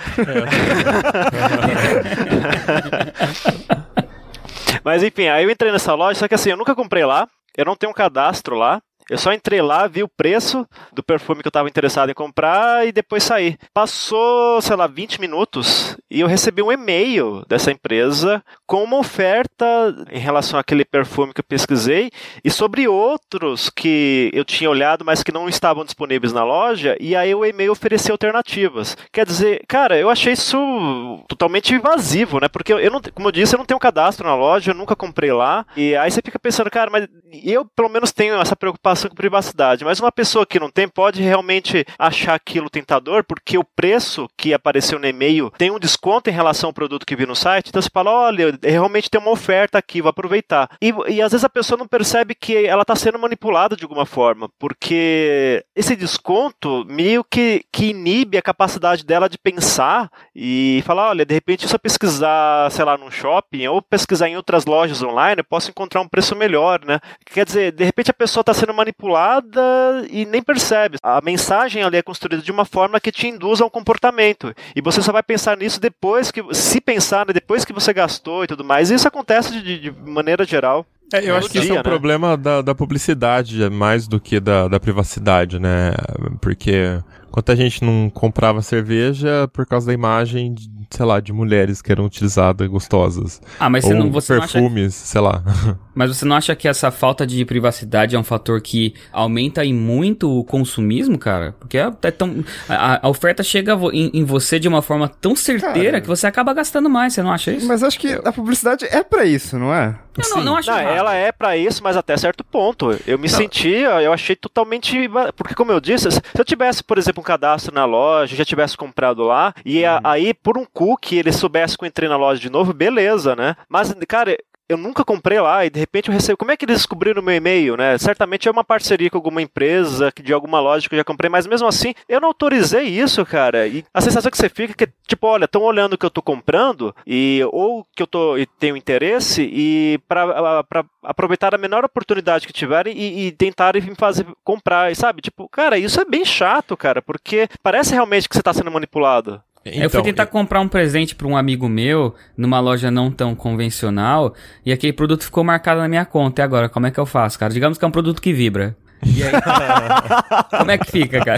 É. Mas enfim, aí eu entrei nessa loja, só que assim, eu nunca comprei lá, eu não tenho um cadastro lá. Eu só entrei lá, vi o preço do perfume que eu estava interessado em comprar e depois saí. Passou, sei lá, vinte minutos e eu recebi um e-mail dessa empresa com uma oferta em relação àquele perfume que eu pesquisei e sobre outros que eu tinha olhado, mas que não estavam disponíveis na loja, e aí o e-mail oferecia alternativas. Quer dizer, cara, eu achei isso totalmente invasivo, né? Porque eu não, como eu disse, eu não tenho cadastro na loja, eu nunca comprei lá. E aí você fica pensando, cara, mas eu pelo menos tenho essa preocupação com privacidade, mas uma pessoa que não tem pode realmente achar aquilo tentador porque o preço que apareceu no e-mail tem um desconto em relação ao produto que vi no site, então você fala, olha, realmente tem uma oferta aqui, vou aproveitar. E, e às vezes a pessoa não percebe que ela está sendo manipulada de alguma forma, porque esse desconto meio que, que inibe a capacidade dela de pensar e falar, olha, de repente se eu pesquisar, sei lá, num shopping ou pesquisar em outras lojas online, eu posso encontrar um preço melhor, né? Quer dizer, de repente a pessoa está sendo manipulada e nem percebe. A mensagem ali é construída de uma forma que te induz a um comportamento. E você só vai pensar nisso depois que... Se pensar, né, depois que você gastou e tudo mais. E isso acontece de, de maneira geral. É, eu acho que isso é um né? problema da, da publicidade mais do que da, da privacidade, né? Porque quanta gente não comprava cerveja por causa da imagem, de, sei lá, de mulheres que eram utilizadas gostosas. Ah, mas você ou não, você perfumes, não acha... sei lá. Mas você não acha que essa falta de privacidade é um fator que aumenta em muito o consumismo, cara? Porque é, é tão, a, a oferta chega em, em você de uma forma tão certeira, cara, que você acaba gastando mais, você não acha isso? Mas acho que a publicidade é pra isso, não é? Eu não, não acho não, ela é pra isso, mas até certo ponto. Eu me não. sentia, eu achei totalmente... Porque como eu disse, se eu tivesse, por exemplo, um cadastro na loja, já tivesse comprado lá, e uhum. aí por um cookie ele soubesse que eu entrei na loja de novo, beleza, né? Mas, cara... Eu nunca comprei lá e de repente eu recebo... Como é que eles descobriram o meu e-mail, né? Certamente é uma parceria com alguma empresa, de alguma loja que eu já comprei, mas mesmo assim, eu não autorizei isso, cara. E a sensação que você fica é que, tipo, olha, estão olhando o que eu tô comprando, e, ou que eu tô, e tenho interesse, e pra, pra aproveitar a menor oportunidade que tiverem e, e tentarem me fazer comprar, e sabe? Tipo, cara, isso é bem chato, cara, porque parece realmente que você tá sendo manipulado. Então, eu fui tentar eu... comprar um presente pra um amigo meu, numa loja não tão convencional, e aquele produto ficou marcado na minha conta. E agora, como é que eu faço, cara? Digamos que é um produto que vibra. E aí, como é que fica, cara?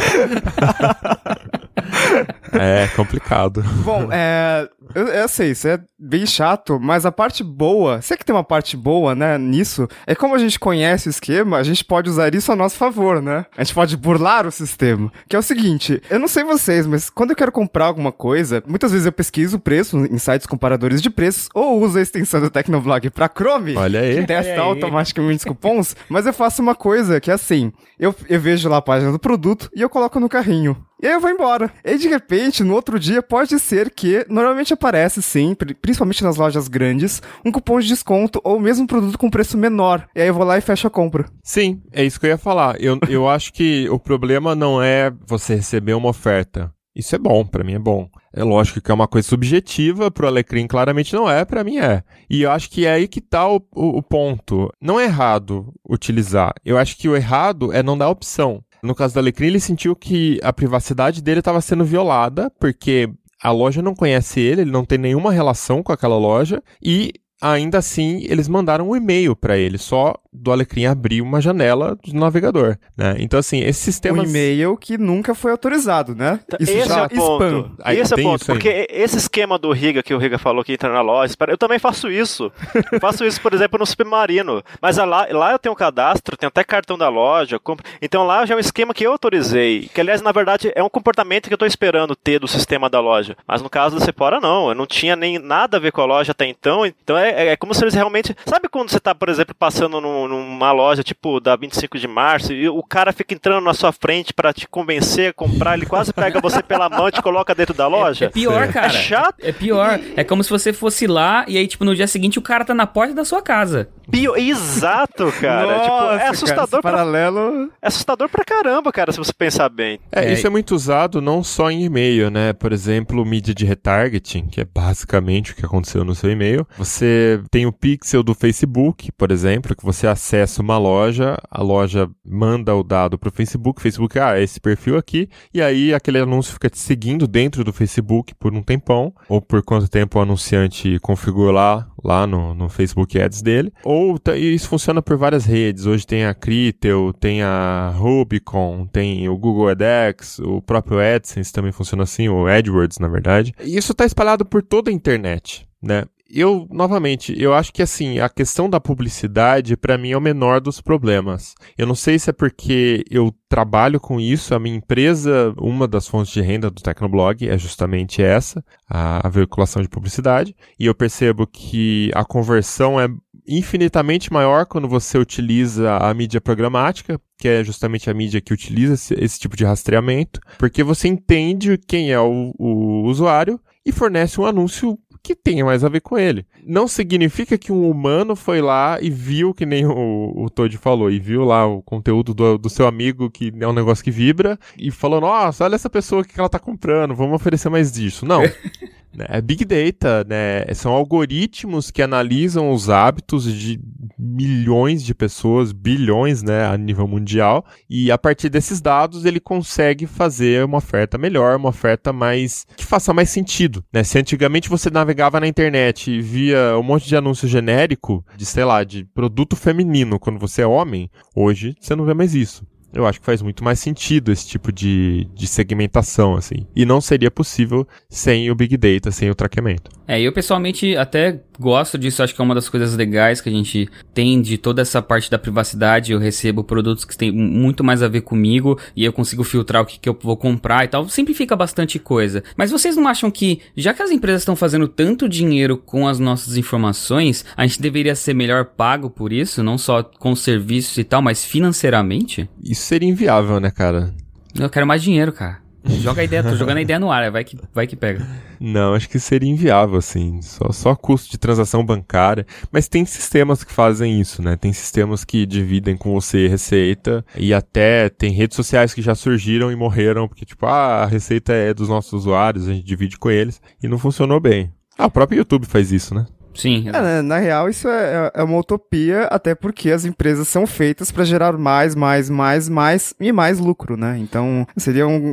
É complicado. Bom, é... Eu, eu sei, isso é bem chato, mas a parte boa, sei que tem uma parte boa, né, nisso, é como a gente conhece o esquema, a gente pode usar isso a nosso favor, né? A gente pode burlar o sistema. Que é o seguinte, eu não sei vocês, mas quando eu quero comprar alguma coisa, muitas vezes eu pesquiso o preço em sites comparadores de preços, ou uso a extensão do Tecnoblog pra Chrome, olha aí, que testa olha aí. automaticamente os cupons, mas eu faço uma coisa que é assim, eu, eu vejo lá a página do produto e eu coloco no carrinho. E aí eu vou embora. E de repente, no outro dia, pode ser que normalmente aparece, sim, principalmente nas lojas grandes, um cupom de desconto ou mesmo um produto com preço menor. E aí eu vou lá e fecho a compra. Sim, é isso que eu ia falar. Eu, eu acho que o problema não é você receber uma oferta. Isso é bom, pra mim é bom. É lógico que é uma coisa subjetiva, pro Alecrim claramente não é, pra mim é. E eu acho que é aí que tá o, o, o ponto. Não é errado utilizar. Eu acho que o errado é não dar opção. No caso do Alecrim, ele sentiu que a privacidade dele estava sendo violada, porque a loja não conhece ele, ele não tem nenhuma relação com aquela loja, e ainda assim eles mandaram um e-mail para ele, só do Alecrim abrir uma janela do navegador, né? Então, assim, esses sistemas... Um e-mail que nunca foi autorizado, né? Isso esse já é o ponto. Spam. Aí, esse é o ponto, porque esse esquema do Riga, que o Riga falou que entra na loja, eu também faço isso. Eu faço isso, por exemplo, no Submarino. Mas lá, lá eu tenho um cadastro, tenho até cartão da loja, compro... então lá já é um esquema que eu autorizei, que aliás, na verdade, é um comportamento que eu estou esperando ter do sistema da loja. Mas no caso do Sephora, não. Eu não tinha nem nada a ver com a loja até então, então é, é como se eles realmente... Sabe quando você está, por exemplo, passando num numa loja tipo da vinte e cinco de março e o cara fica entrando na sua frente pra te convencer a comprar, ele quase pega você pela mão e te coloca dentro da loja? É, é pior, cara. É chato. É pior. É como se você fosse lá e aí, tipo, no dia seguinte o cara tá na porta da sua casa. Pior. Exato, cara. Nossa, tipo, é assustador cara, pra... paralelo... É assustador pra caramba, cara, se você pensar bem. É, é, isso é muito usado não só em e-mail, né? Por exemplo, mídia de retargeting, que é basicamente o que aconteceu no seu e-mail. Você tem o pixel do Facebook, por exemplo, que você acessa uma loja, a loja manda o dado pro Facebook, o Facebook, ah, é esse perfil aqui, e aí aquele anúncio fica te seguindo dentro do Facebook por um tempão, ou por quanto tempo o anunciante configurar lá no, no Facebook Ads dele, ou isso funciona por várias redes. Hoje tem a Critel, tem a Rubicon, tem o Google AdX, o próprio AdSense também funciona assim, o AdWords, na verdade. E isso está espalhado por toda a internet, né? Eu, novamente, eu acho que assim, a questão da publicidade, pra mim, é o menor dos problemas. Eu não sei se é porque eu trabalho com isso, a minha empresa, uma das fontes de renda do Tecnoblog é justamente essa, a, a veiculação de publicidade, e eu percebo que a conversão é infinitamente maior quando você utiliza a mídia programática, que é justamente a mídia que utiliza esse, esse tipo de rastreamento, porque você entende quem é o, o usuário e fornece um anúncio que tenha mais a ver com ele. Não significa que um humano foi lá e viu, que nem o, o Todd falou, e viu lá o conteúdo do, do seu amigo, que é um negócio que vibra, e falou, nossa, olha essa pessoa que ela tá comprando, vamos oferecer mais disso. Não. É Big Data, né? São algoritmos que analisam os hábitos de milhões de pessoas, bilhões, né, a nível mundial, e a partir desses dados ele consegue fazer uma oferta melhor, uma oferta mais que faça mais sentido, né? Se antigamente você navegava na internet e via um monte de anúncio genérico de, sei lá, de produto feminino quando você é homem, hoje você não vê mais isso. Eu acho que faz muito mais sentido esse tipo de, de segmentação, assim. E não seria possível sem o Big Data, sem o traqueamento. É, eu pessoalmente até gosto disso, acho que é uma das coisas legais que a gente tem de toda essa parte da privacidade. Eu recebo produtos que têm muito mais a ver comigo e eu consigo filtrar o que, que eu vou comprar e tal. Simplifica bastante coisa. Mas vocês não acham que, já que as empresas estão fazendo tanto dinheiro com as nossas informações, a gente deveria ser melhor pago por isso? Não só com serviços e tal, mas financeiramente? Isso seria inviável, né, cara? Eu quero mais dinheiro, cara. Joga a ideia, tô jogando a ideia no ar, vai que, vai que pega. Não, acho que seria inviável, assim, só, só custo de transação bancária, mas tem sistemas que fazem isso, né, tem sistemas que dividem com você receita, e até tem redes sociais que já surgiram e morreram, porque tipo, ah, a receita é dos nossos usuários, a gente divide com eles, e não funcionou bem. Ah, o próprio YouTube faz isso, né? Sim. É, na, na real, isso é, é uma utopia, até porque as empresas são feitas para gerar mais, mais, mais, mais e mais lucro, né? Então, seria um...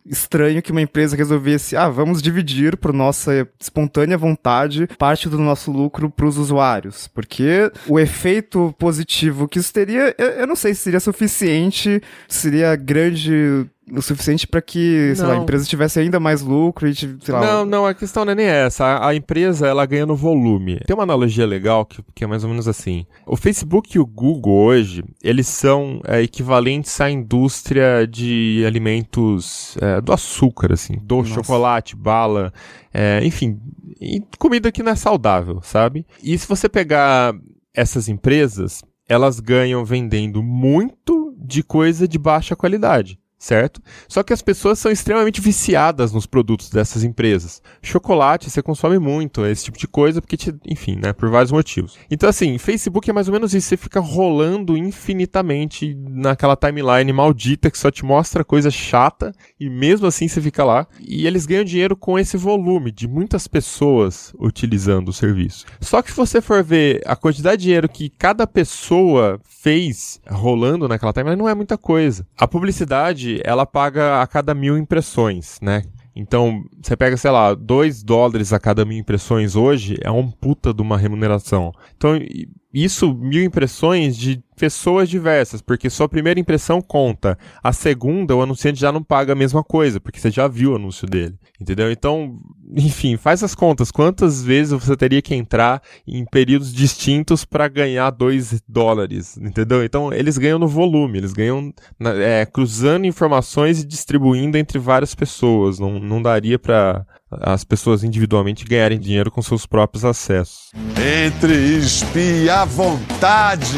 estranho que uma empresa resolvesse, ah, vamos dividir por nossa espontânea vontade parte do nosso lucro para os usuários, porque o efeito positivo que isso teria, eu, eu não sei se seria suficiente, seria grande o suficiente para que, sei não. lá, a empresa tivesse ainda mais lucro e, sei lá... Não, não, a questão não é nem essa. A, a empresa, ela ganha no volume. Tem uma analogia legal que, que é mais ou menos assim. O Facebook e o Google hoje, eles são é, equivalentes à indústria de alimentos é, do açúcar, assim, do Nossa. chocolate, bala, é, enfim, e comida que não é saudável, sabe? E se você pegar essas empresas, elas ganham vendendo muito de coisa de baixa qualidade. Certo? Só que as pessoas são extremamente viciadas nos produtos dessas empresas. Chocolate, você consome muito, esse tipo de coisa, porque, te, enfim, né, por vários motivos. Então, assim, Facebook é mais ou menos isso, você fica rolando infinitamente naquela timeline maldita que só te mostra coisa chata, e mesmo assim você fica lá, e eles ganham dinheiro com esse volume de muitas pessoas utilizando o serviço. Só que se você for ver a quantidade de dinheiro que cada pessoa fez rolando naquela timeline, não é muita coisa. A publicidade, ela paga a cada mil impressões, né? Então, você pega, sei lá, dois dólares a cada mil impressões hoje, é um puta de uma remuneração. Então, isso, mil impressões de pessoas diversas, porque sua primeira impressão conta. A segunda, o anunciante já não paga a mesma coisa, porque você já viu o anúncio dele, entendeu? Então, enfim, faz as contas. Quantas vezes você teria que entrar em períodos distintos para ganhar dois dólares, entendeu? Então, eles ganham no volume, eles ganham é, cruzando informações e distribuindo entre várias pessoas. Não, não daria para as pessoas individualmente ganharem dinheiro com seus próprios acessos. Entre espia à vontade!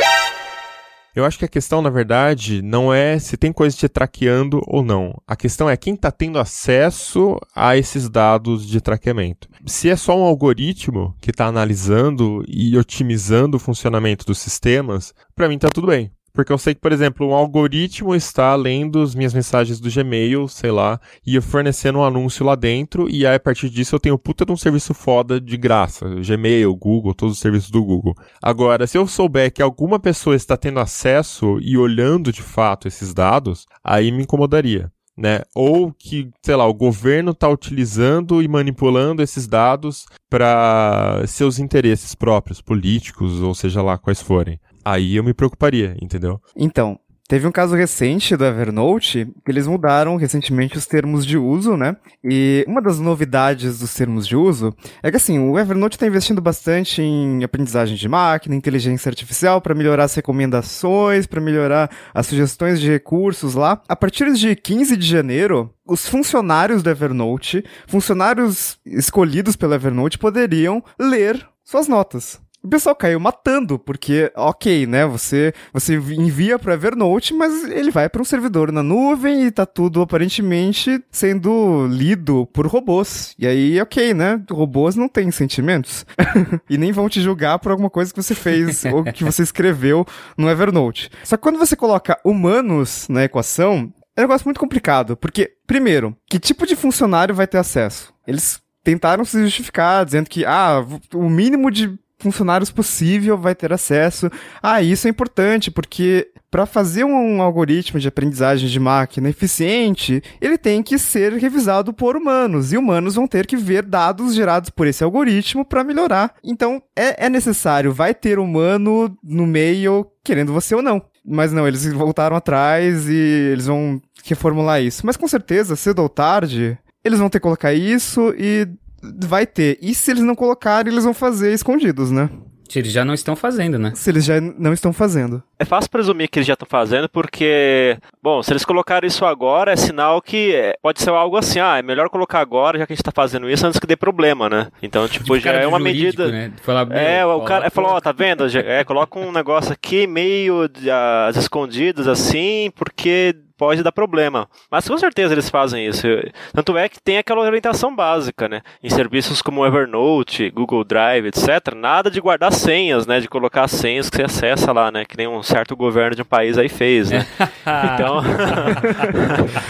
Eu acho que a questão, na verdade, não é se tem coisa te traqueando ou não. A questão é quem está tendo acesso a esses dados de traqueamento. Se é só um algoritmo que está analisando e otimizando o funcionamento dos sistemas, para mim está tudo bem. Porque eu sei que, por exemplo, um algoritmo está lendo as minhas mensagens do Gmail, sei lá, e fornecendo um anúncio lá dentro, e aí a partir disso eu tenho puta de um serviço foda de graça. Gmail, Google, todos os serviços do Google. Agora, se eu souber que alguma pessoa está tendo acesso e olhando de fato esses dados, aí me incomodaria. Né? Ou que, sei lá, o governo está utilizando e manipulando esses dados para seus interesses próprios, políticos, ou seja lá quais forem. Aí eu me preocuparia, entendeu? Então, teve um caso recente do Evernote, que eles mudaram recentemente os termos de uso, né? E uma das novidades dos termos de uso é que, assim, o Evernote está investindo bastante em aprendizagem de máquina, inteligência artificial, para melhorar as recomendações, para melhorar as sugestões de recursos lá. A partir de quinze de janeiro, os funcionários do Evernote, funcionários escolhidos pelo Evernote, poderiam ler suas notas. O pessoal caiu matando, porque, ok, né, você, você envia para o Evernote, mas ele vai para um servidor na nuvem e tá tudo aparentemente sendo lido por robôs. E aí, ok, né, robôs não têm sentimentos. E nem vão te julgar por alguma coisa que você fez ou que você escreveu no Evernote. Só que quando você coloca humanos na equação, é um negócio muito complicado, porque, primeiro, que tipo de funcionário vai ter acesso? Eles tentaram se justificar, dizendo que, ah, o mínimo de funcionários possível vai ter acesso. Ah, isso é importante, porque para fazer um algoritmo de aprendizagem de máquina eficiente, ele tem que ser revisado por humanos, e humanos vão ter que ver dados gerados por esse algoritmo para melhorar. Então, é, é necessário, vai ter humano no meio, querendo você ou não. Mas não, eles voltaram atrás e eles vão reformular isso. Mas com certeza, cedo ou tarde, eles vão ter que colocar isso e vai ter. E se eles não colocarem, eles vão fazer escondidos, né? Se eles já não estão fazendo, né? Se eles já não estão fazendo. É fácil presumir que eles já estão fazendo, porque, bom, se eles colocarem isso agora, é sinal que pode ser algo assim, ah, é melhor colocar agora, já que a gente tá fazendo isso, antes que dê problema, né? Então, tipo, já é uma medida... Né? Lá, é, o cara falou, ó, tá vendo? É, coloca um negócio aqui meio de, as escondidas, assim, porque pode dar problema. Mas com certeza eles fazem isso. Tanto é que tem aquela orientação básica, né? Em serviços como Evernote, Google Drive, etcétera, nada de guardar senhas, né? De colocar as senhas que você acessa lá, né? Que nem um certo governo de um país aí fez, né? Então...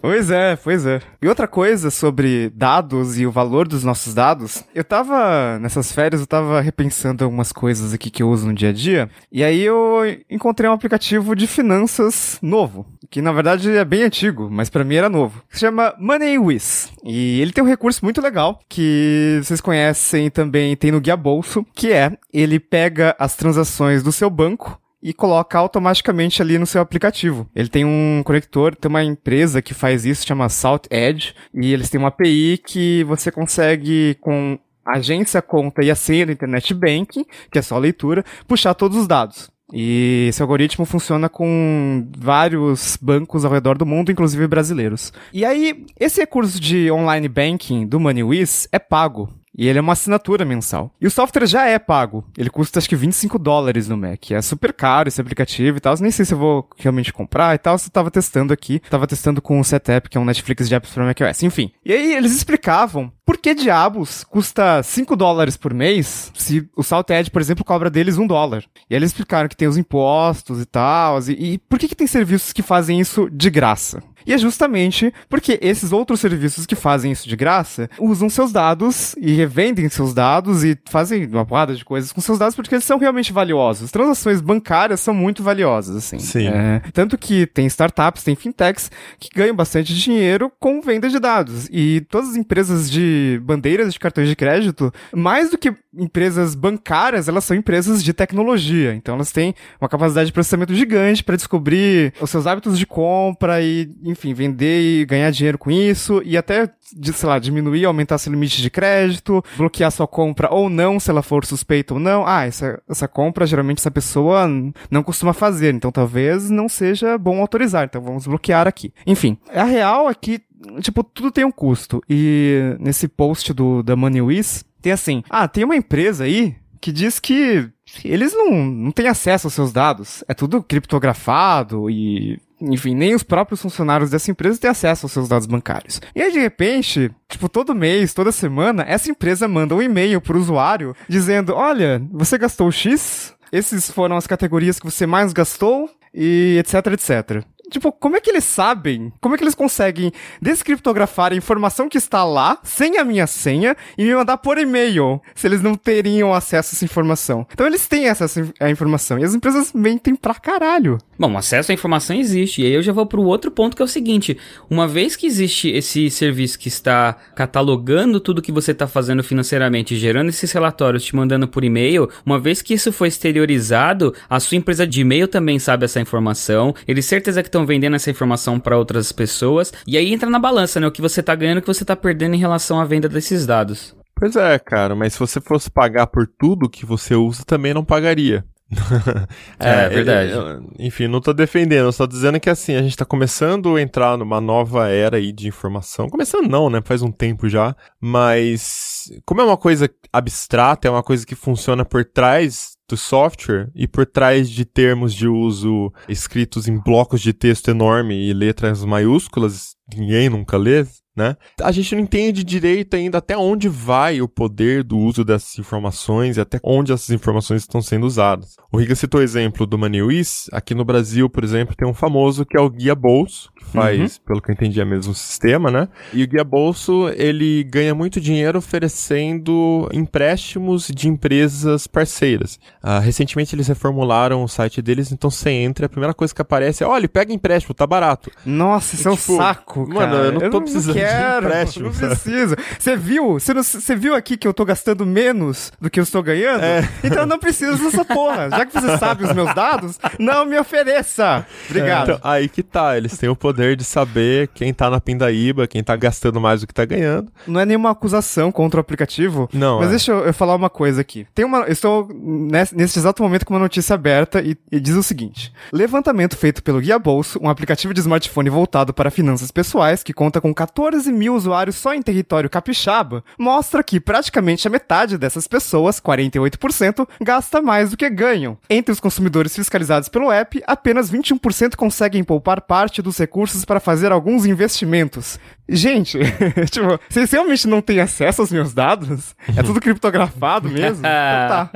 Pois é, pois é. E outra coisa sobre dados e o valor dos nossos dados, eu tava, nessas férias, eu tava repensando algumas coisas aqui que eu uso no dia a dia, e aí eu encontrei um aplicativo de finanças novo, que na verdade é bem antigo, mas pra mim era novo, que se chama MoneyWiz. E ele tem um recurso muito legal, que vocês conhecem também, tem no Guia Bolso, que é, ele pega as transações do seu banco e coloca automaticamente ali no seu aplicativo. Ele tem um conector, tem uma empresa que faz isso, chama Salt Edge, e eles têm uma A P I que você consegue, com agência, conta e a senha do Internet Banking, que é só leitura, puxar todos os dados. E esse algoritmo funciona com vários bancos ao redor do mundo, inclusive brasileiros. E aí, esse recurso de online banking do MoneyWiz é pago. E ele é uma assinatura mensal. E o software já é pago. Ele custa acho que vinte e cinco dólares no Mac. É super caro esse aplicativo e tal. Nem sei se eu vou realmente comprar e tal. Eu tava testando aqui. Tava testando com o Setapp, que é um Netflix de apps para macOS. Enfim. E aí eles explicavam por que diabos custa cinco dólares por mês se o Salt Edge, por exemplo, cobra deles um dólar. E aí eles explicaram que tem os impostos e tal. E, e por que, que tem serviços que fazem isso de graça? E é justamente porque esses outros serviços que fazem isso de graça usam seus dados e revendem seus dados e fazem uma porrada de coisas com seus dados porque eles são realmente valiosos. Transações bancárias são muito valiosas, assim. Sim. É, tanto que tem startups, tem fintechs que ganham bastante dinheiro com venda de dados. E todas as empresas de bandeiras de cartões de crédito, mais do que empresas bancárias, elas são empresas de tecnologia. Então elas têm uma capacidade de processamento gigante para descobrir os seus hábitos de compra e, enfim, vender e ganhar dinheiro com isso e até, sei lá, diminuir, aumentar seu limite de crédito, bloquear sua compra ou não, se ela for suspeita ou não. Ah, essa, essa compra, geralmente essa pessoa não costuma fazer, então talvez não seja bom autorizar, então vamos bloquear aqui. Enfim, a real é que, tipo, tudo tem um custo. E nesse post do, da MoneyWiz, tem assim, ah, tem uma empresa aí que diz que eles não, não têm acesso aos seus dados. É tudo criptografado e, enfim, nem os próprios funcionários dessa empresa têm acesso aos seus dados bancários. E aí, de repente, tipo, todo mês, toda semana, essa empresa manda um e-mail pro usuário dizendo, olha, você gastou X, esses foram as categorias que você mais gastou, e etc, etcétera. Tipo, como é que eles sabem? Como é que eles conseguem descriptografar a informação que está lá, sem a minha senha, e me mandar por e-mail, se eles não teriam acesso a essa informação? Então eles têm acesso à informação, e as empresas mentem pra caralho. Bom, acesso à informação existe, e aí eu já vou pro outro ponto, que é o seguinte, uma vez que existe esse serviço que está catalogando tudo que você está fazendo financeiramente, gerando esses relatórios, te mandando por e-mail, uma vez que isso foi exteriorizado, a sua empresa de e-mail também sabe essa informação, eles certeza que estão vendendo essa informação para outras pessoas, e aí entra na balança, né, o que você tá ganhando e o que você tá perdendo em relação à venda desses dados. Pois é, cara, mas se você fosse pagar por tudo que você usa, também não pagaria. é, é verdade. Ele, enfim, não tô defendendo, só dizendo que assim, a gente tá começando a entrar numa nova era aí de informação. Começando não, né? Faz um tempo já. Mas como é uma coisa abstrata, é uma coisa que funciona por trás do software e por trás de termos de uso escritos em blocos de texto enorme e letras maiúsculas, ninguém nunca lê, né? A gente não entende direito ainda até onde vai o poder do uso dessas informações e até onde essas informações estão sendo usadas. O Riga citou o exemplo do MoneyWiz. Aqui no Brasil, por exemplo, tem um famoso que é o Guia Bolso, que faz, uhum. pelo que eu entendi, é o mesmo sistema, né? E o Guia Bolso, ele ganha muito dinheiro oferecendo empréstimos de empresas parceiras. Uh, recentemente eles reformularam o site deles, então você entra, a primeira coisa que aparece é, olha, pega empréstimo, tá barato. Nossa, isso é um tipo, saco, cara. Mano, eu não tô eu precisando não quero, de empréstimo. Não precisa. Você viu? Você, não, você viu aqui que eu tô gastando menos do que eu estou ganhando? É. Então eu não preciso dessa porra. Já que você sabe os meus dados, não me ofereça. Obrigado. É, então, aí que tá, eles têm o poder de saber quem tá na pindaíba, quem tá gastando mais do que tá ganhando. Não é nenhuma acusação contra o aplicativo. Não, Mas é. deixa eu, eu falar uma coisa aqui. Tem uma, eu estou nesse, nesse exato momento com uma notícia aberta e, e diz o seguinte. Levantamento feito pelo Guia Bolso, um aplicativo de smartphone voltado para finanças pessoais, que conta com quatorze mil usuários só em território capixaba, mostra que praticamente a metade dessas pessoas, quarenta e oito por cento, gasta mais do que ganham. Entre os consumidores fiscalizados pelo app, apenas vinte e um por cento conseguem poupar parte dos recursos para fazer alguns investimentos. Gente, tipo, vocês realmente não têm acesso aos meus dados? É tudo criptografado mesmo? Então tá.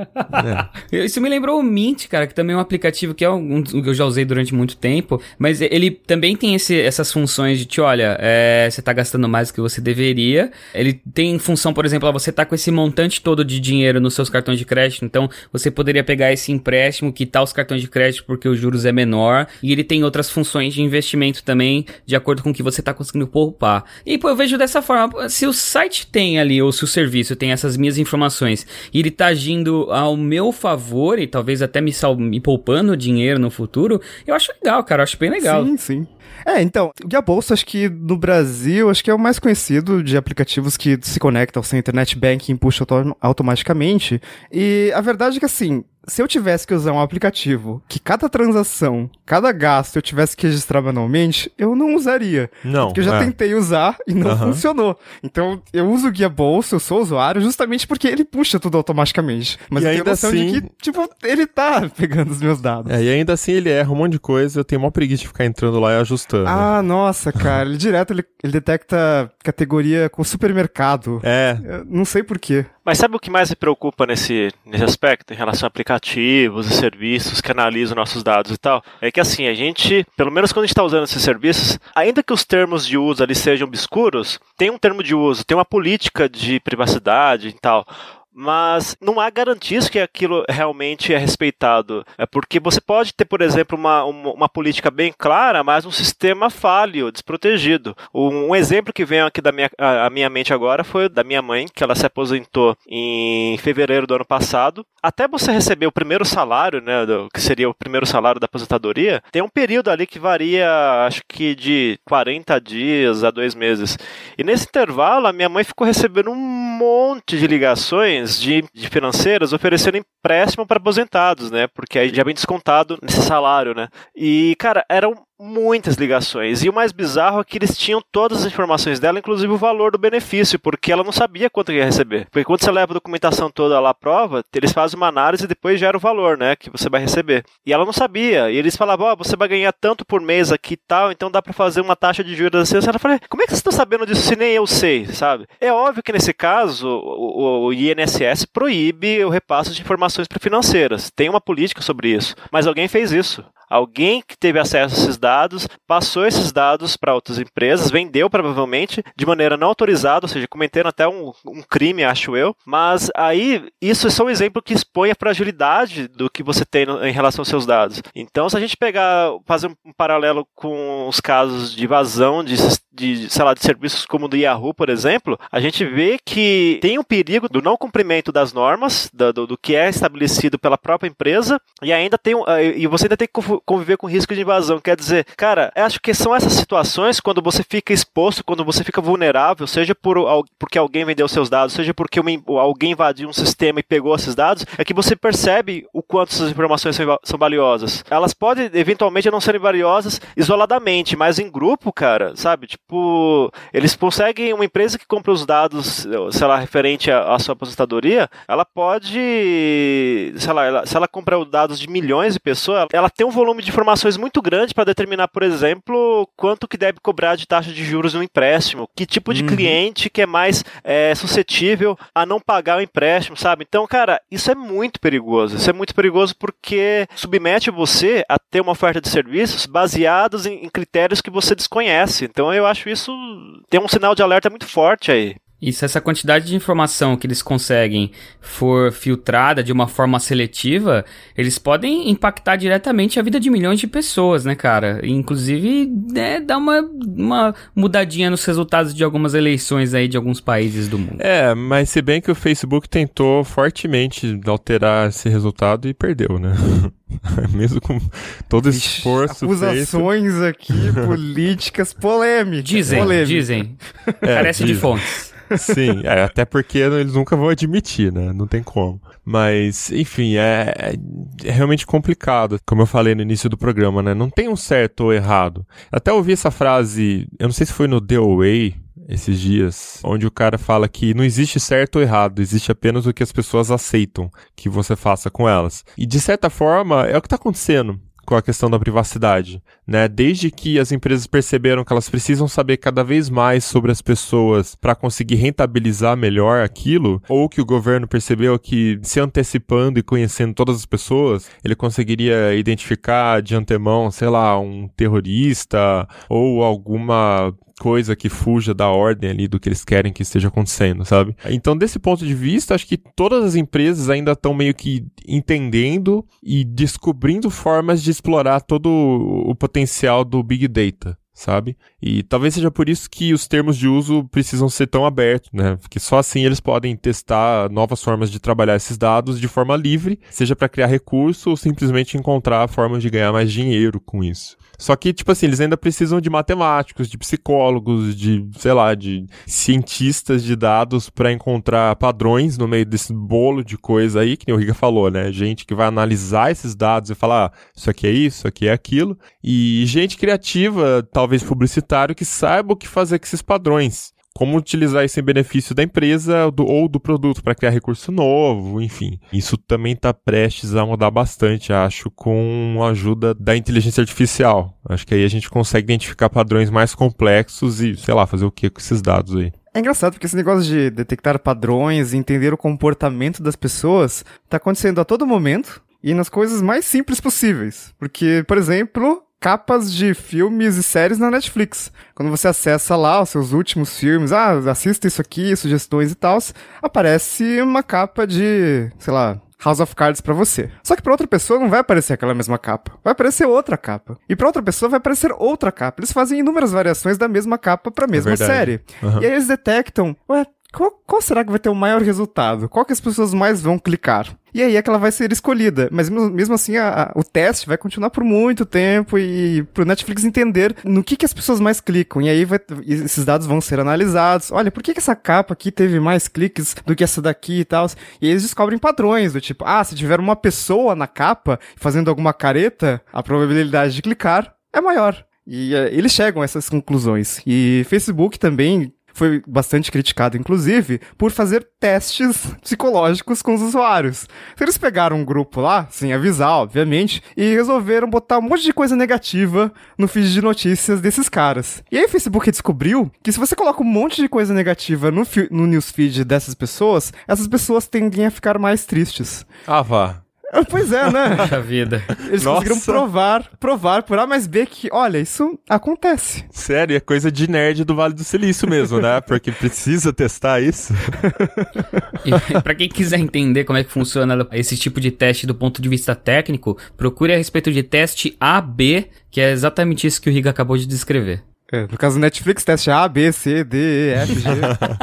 É. Isso me lembrou o Mint, cara, que também é um aplicativo que é um que eu já usei durante muito tempo, mas ele também tem esse, essas funções de te, olha, é, você tá gastando mais do que você deveria. Ele tem função, por exemplo, você tá com esse montante todo de dinheiro nos seus cartões de crédito, então você poderia pegar esse empréstimo, quitar os cartões de crédito porque os juros é menor, e ele tem outras funções de investimento também, de acordo com o que você tá conseguindo poupar. E pô, eu vejo dessa forma, se o site tem ali, ou se o serviço tem essas minhas informações, e ele tá agindo ao meu favor, e talvez até me, sal- me poupando dinheiro no futuro, eu acho legal, cara, eu acho bem legal. Sim, sim. É, então, o Guia Bolsa, acho que no Brasil, acho que é o mais conhecido de aplicativos que se conectam ao seu internet banking e puxa auto- automaticamente. E a verdade é que, assim, se eu tivesse que usar um aplicativo que cada transação, cada gasto eu tivesse que registrar manualmente, eu não usaria. Não, porque eu já é. tentei usar e não Uhum. funcionou. Então, eu uso o Guia Bolsa, eu sou usuário, justamente porque ele puxa tudo automaticamente. Mas E eu tenho ainda noção assim- de que, tipo, ele tá pegando os meus dados. É, e ainda assim ele erra um monte de coisa, eu tenho mó preguiça de ficar entrando lá e ajustando. Ah, nossa, cara. Ele direto ele, ele detecta categoria com supermercado. É, Eu não sei por quê. Mas sabe o que mais me preocupa nesse, nesse aspecto, em relação a aplicativos e serviços que analisam nossos dados e tal? É que assim, a gente, pelo menos quando a gente está usando esses serviços, ainda que os termos de uso ali sejam obscuros, tem um termo de uso, tem uma política de privacidade e tal. Mas não há garantias que aquilo realmente é respeitado. É porque você pode ter, por exemplo, uma, uma, uma política bem clara, mas um sistema falho, desprotegido. Um, um exemplo que vem aqui da minha, a, a minha mente agora foi da minha mãe, que ela se aposentou em fevereiro do ano passado. Até você receber o primeiro salário, né, do, que seria o primeiro salário da aposentadoria, tem um período ali que varia, acho que de quarenta dias a dois meses. E nesse intervalo, a minha mãe ficou recebendo um monte de ligações De, de financeiras oferecendo empréstimo para aposentados, né? Porque aí já vem descontado nesse salário, né? E, cara, eram muitas ligações. E o mais bizarro é que eles tinham todas as informações dela, inclusive o valor do benefício, porque ela não sabia quanto ia receber. Porque quando você leva a documentação toda lá à prova, eles fazem uma análise e depois gera o valor, né? Que você vai receber. E ela não sabia. E eles falavam, ó, oh, você vai ganhar tanto por mês aqui e tal, então dá para fazer uma taxa de juros assim. Ela falou, como é que vocês estão sabendo disso se nem eu sei, sabe? É óbvio que nesse caso, o, o I N S S proíbe o repasse de informações para financeiras. Tem uma política sobre isso. Mas alguém fez isso. Alguém que teve acesso a esses dados, passou esses dados para outras empresas, vendeu provavelmente de maneira não autorizada, ou seja, cometeram até um, um crime, acho eu. Mas aí, isso é só um exemplo que expõe a fragilidade do que você tem no, em relação aos seus dados. Então, se a gente pegar, fazer um, um paralelo com os casos de evasão de, de, sei lá, de serviços como o do Yahoo, por exemplo, a gente vê que tem um perigo do não cumprimento das normas, do, do, do que é estabelecido pela própria empresa, e ainda tem e você ainda tem que conviver com risco de invasão. Quer dizer, cara, eu acho que são essas situações quando você fica exposto, quando você fica vulnerável, seja por, porque alguém vendeu seus dados, seja porque uma, alguém invadiu um sistema e pegou esses dados, é que você percebe o quanto essas informações são valiosas. Elas podem, eventualmente, não serem valiosas isoladamente, mas em grupo, cara, sabe? Tipo, eles conseguem, uma empresa que compra os dados, sei lá, referente à, à sua aposentadoria, ela pode, sei lá, ela, se ela compra os dados de milhões de pessoas, ela, ela tem um volume de informações muito grande para determinar, por exemplo, quanto que deve cobrar de taxa de juros no empréstimo, que tipo de uhum. cliente que é mais é, suscetível a não pagar o empréstimo, sabe? Então, cara, isso é muito perigoso. Isso é muito perigoso porque submete você a ter uma oferta de serviços baseados em, em critérios que você desconhece. Então, eu acho isso tem um sinal de alerta muito forte aí. E se essa quantidade de informação que eles conseguem for filtrada de uma forma seletiva, eles podem impactar diretamente a vida de milhões de pessoas, né, cara? Inclusive, né, dar uma, uma mudadinha nos resultados de algumas eleições aí de alguns países do mundo. É, mas se bem que o Facebook tentou fortemente alterar esse resultado e perdeu, né? Mesmo com todo esse esforço acusações feito. Aqui, políticas polêmicas. Dizem, polêmica. dizem. É, Carece dizem. de fontes. Sim, é, até porque eles nunca vão admitir, né? Não tem como. Mas, enfim, é, é realmente complicado. Como eu falei no início do programa, né? Não tem um certo ou errado. Até ouvi essa frase, eu não sei se foi no The Way esses dias, onde o cara fala que não existe certo ou errado, existe apenas o que as pessoas aceitam que você faça com elas. E de certa forma, é o que está acontecendo com a questão da privacidade, né? Desde que as empresas perceberam que elas precisam saber cada vez mais sobre as pessoas para conseguir rentabilizar melhor aquilo, ou que o governo percebeu que se antecipando e conhecendo todas as pessoas, ele conseguiria identificar de antemão, sei lá, um terrorista ou alguma coisa que fuja da ordem ali do que eles querem que esteja acontecendo, sabe? Então, desse ponto de vista, acho que todas as empresas ainda estão meio que entendendo e descobrindo formas de explorar todo o potencial do Big Data, sabe? E talvez seja por isso que os termos de uso precisam ser tão abertos, né? Porque só assim eles podem testar novas formas de trabalhar esses dados de forma livre, seja para criar recurso ou simplesmente encontrar formas de ganhar mais dinheiro com isso. Só que, tipo assim, eles ainda precisam de matemáticos, de psicólogos, de, sei lá, de cientistas de dados para encontrar padrões no meio desse bolo de coisa aí, que nem o Riga falou, né? Gente que vai analisar esses dados e falar, ah, isso aqui é isso, isso aqui é aquilo. E gente criativa, talvez publicitário, que saiba o que fazer com esses padrões. Como utilizar isso em benefício da empresa do, ou do produto para criar recurso novo, enfim. Isso também está prestes a mudar bastante, acho, com a ajuda da inteligência artificial. Acho que aí a gente consegue identificar padrões mais complexos e, sei lá, fazer o que com esses dados aí. É engraçado porque esse negócio de detectar padrões e entender o comportamento das pessoas está acontecendo a todo momento e nas coisas mais simples possíveis. Porque, por exemplo, capas de filmes e séries na Netflix. Quando você acessa lá os seus últimos filmes, ah, assista isso aqui, sugestões e tal, aparece uma capa de, sei lá, House of Cards pra você. Só que pra outra pessoa não vai aparecer aquela mesma capa. Vai aparecer outra capa. E pra outra pessoa vai aparecer outra capa. Eles fazem inúmeras variações da mesma capa pra mesma é série. Uhum. E aí eles detectam, ué, qual, qual será que vai ter o maior resultado? Qual que as pessoas mais vão clicar? E aí é que ela vai ser escolhida. Mas mesmo, mesmo assim, a, a, o teste vai continuar por muito tempo e pro Netflix entender no que, que as pessoas mais clicam. E aí vai, esses dados vão ser analisados. Olha, por que, que essa capa aqui teve mais cliques do que essa daqui e tal? E aí eles descobrem padrões do tipo, ah, se tiver uma pessoa na capa fazendo alguma careta, a probabilidade de clicar é maior. E uh, eles chegam a essas conclusões. E Facebook também foi bastante criticado, inclusive, por fazer testes psicológicos com os usuários. Então, eles pegaram um grupo lá, sem avisar, obviamente, e resolveram botar um monte de coisa negativa no feed de notícias desses caras. E aí o Facebook descobriu que se você coloca um monte de coisa negativa no, no newsfeed dessas pessoas, essas pessoas tendem a ficar mais tristes. Ah, vá. Pois é, né? Puxa vida. Eles Nossa. conseguiram provar, provar por A mais B que, olha, isso acontece. Sério, é coisa de nerd do Vale do Silício mesmo, né? Porque precisa testar isso. E pra quem quiser entender como é que funciona esse tipo de teste do ponto de vista técnico, procure a respeito de teste A B, que é exatamente isso que o Riga acabou de descrever. É, no caso do Netflix, teste A, B, C, D, E, F, G.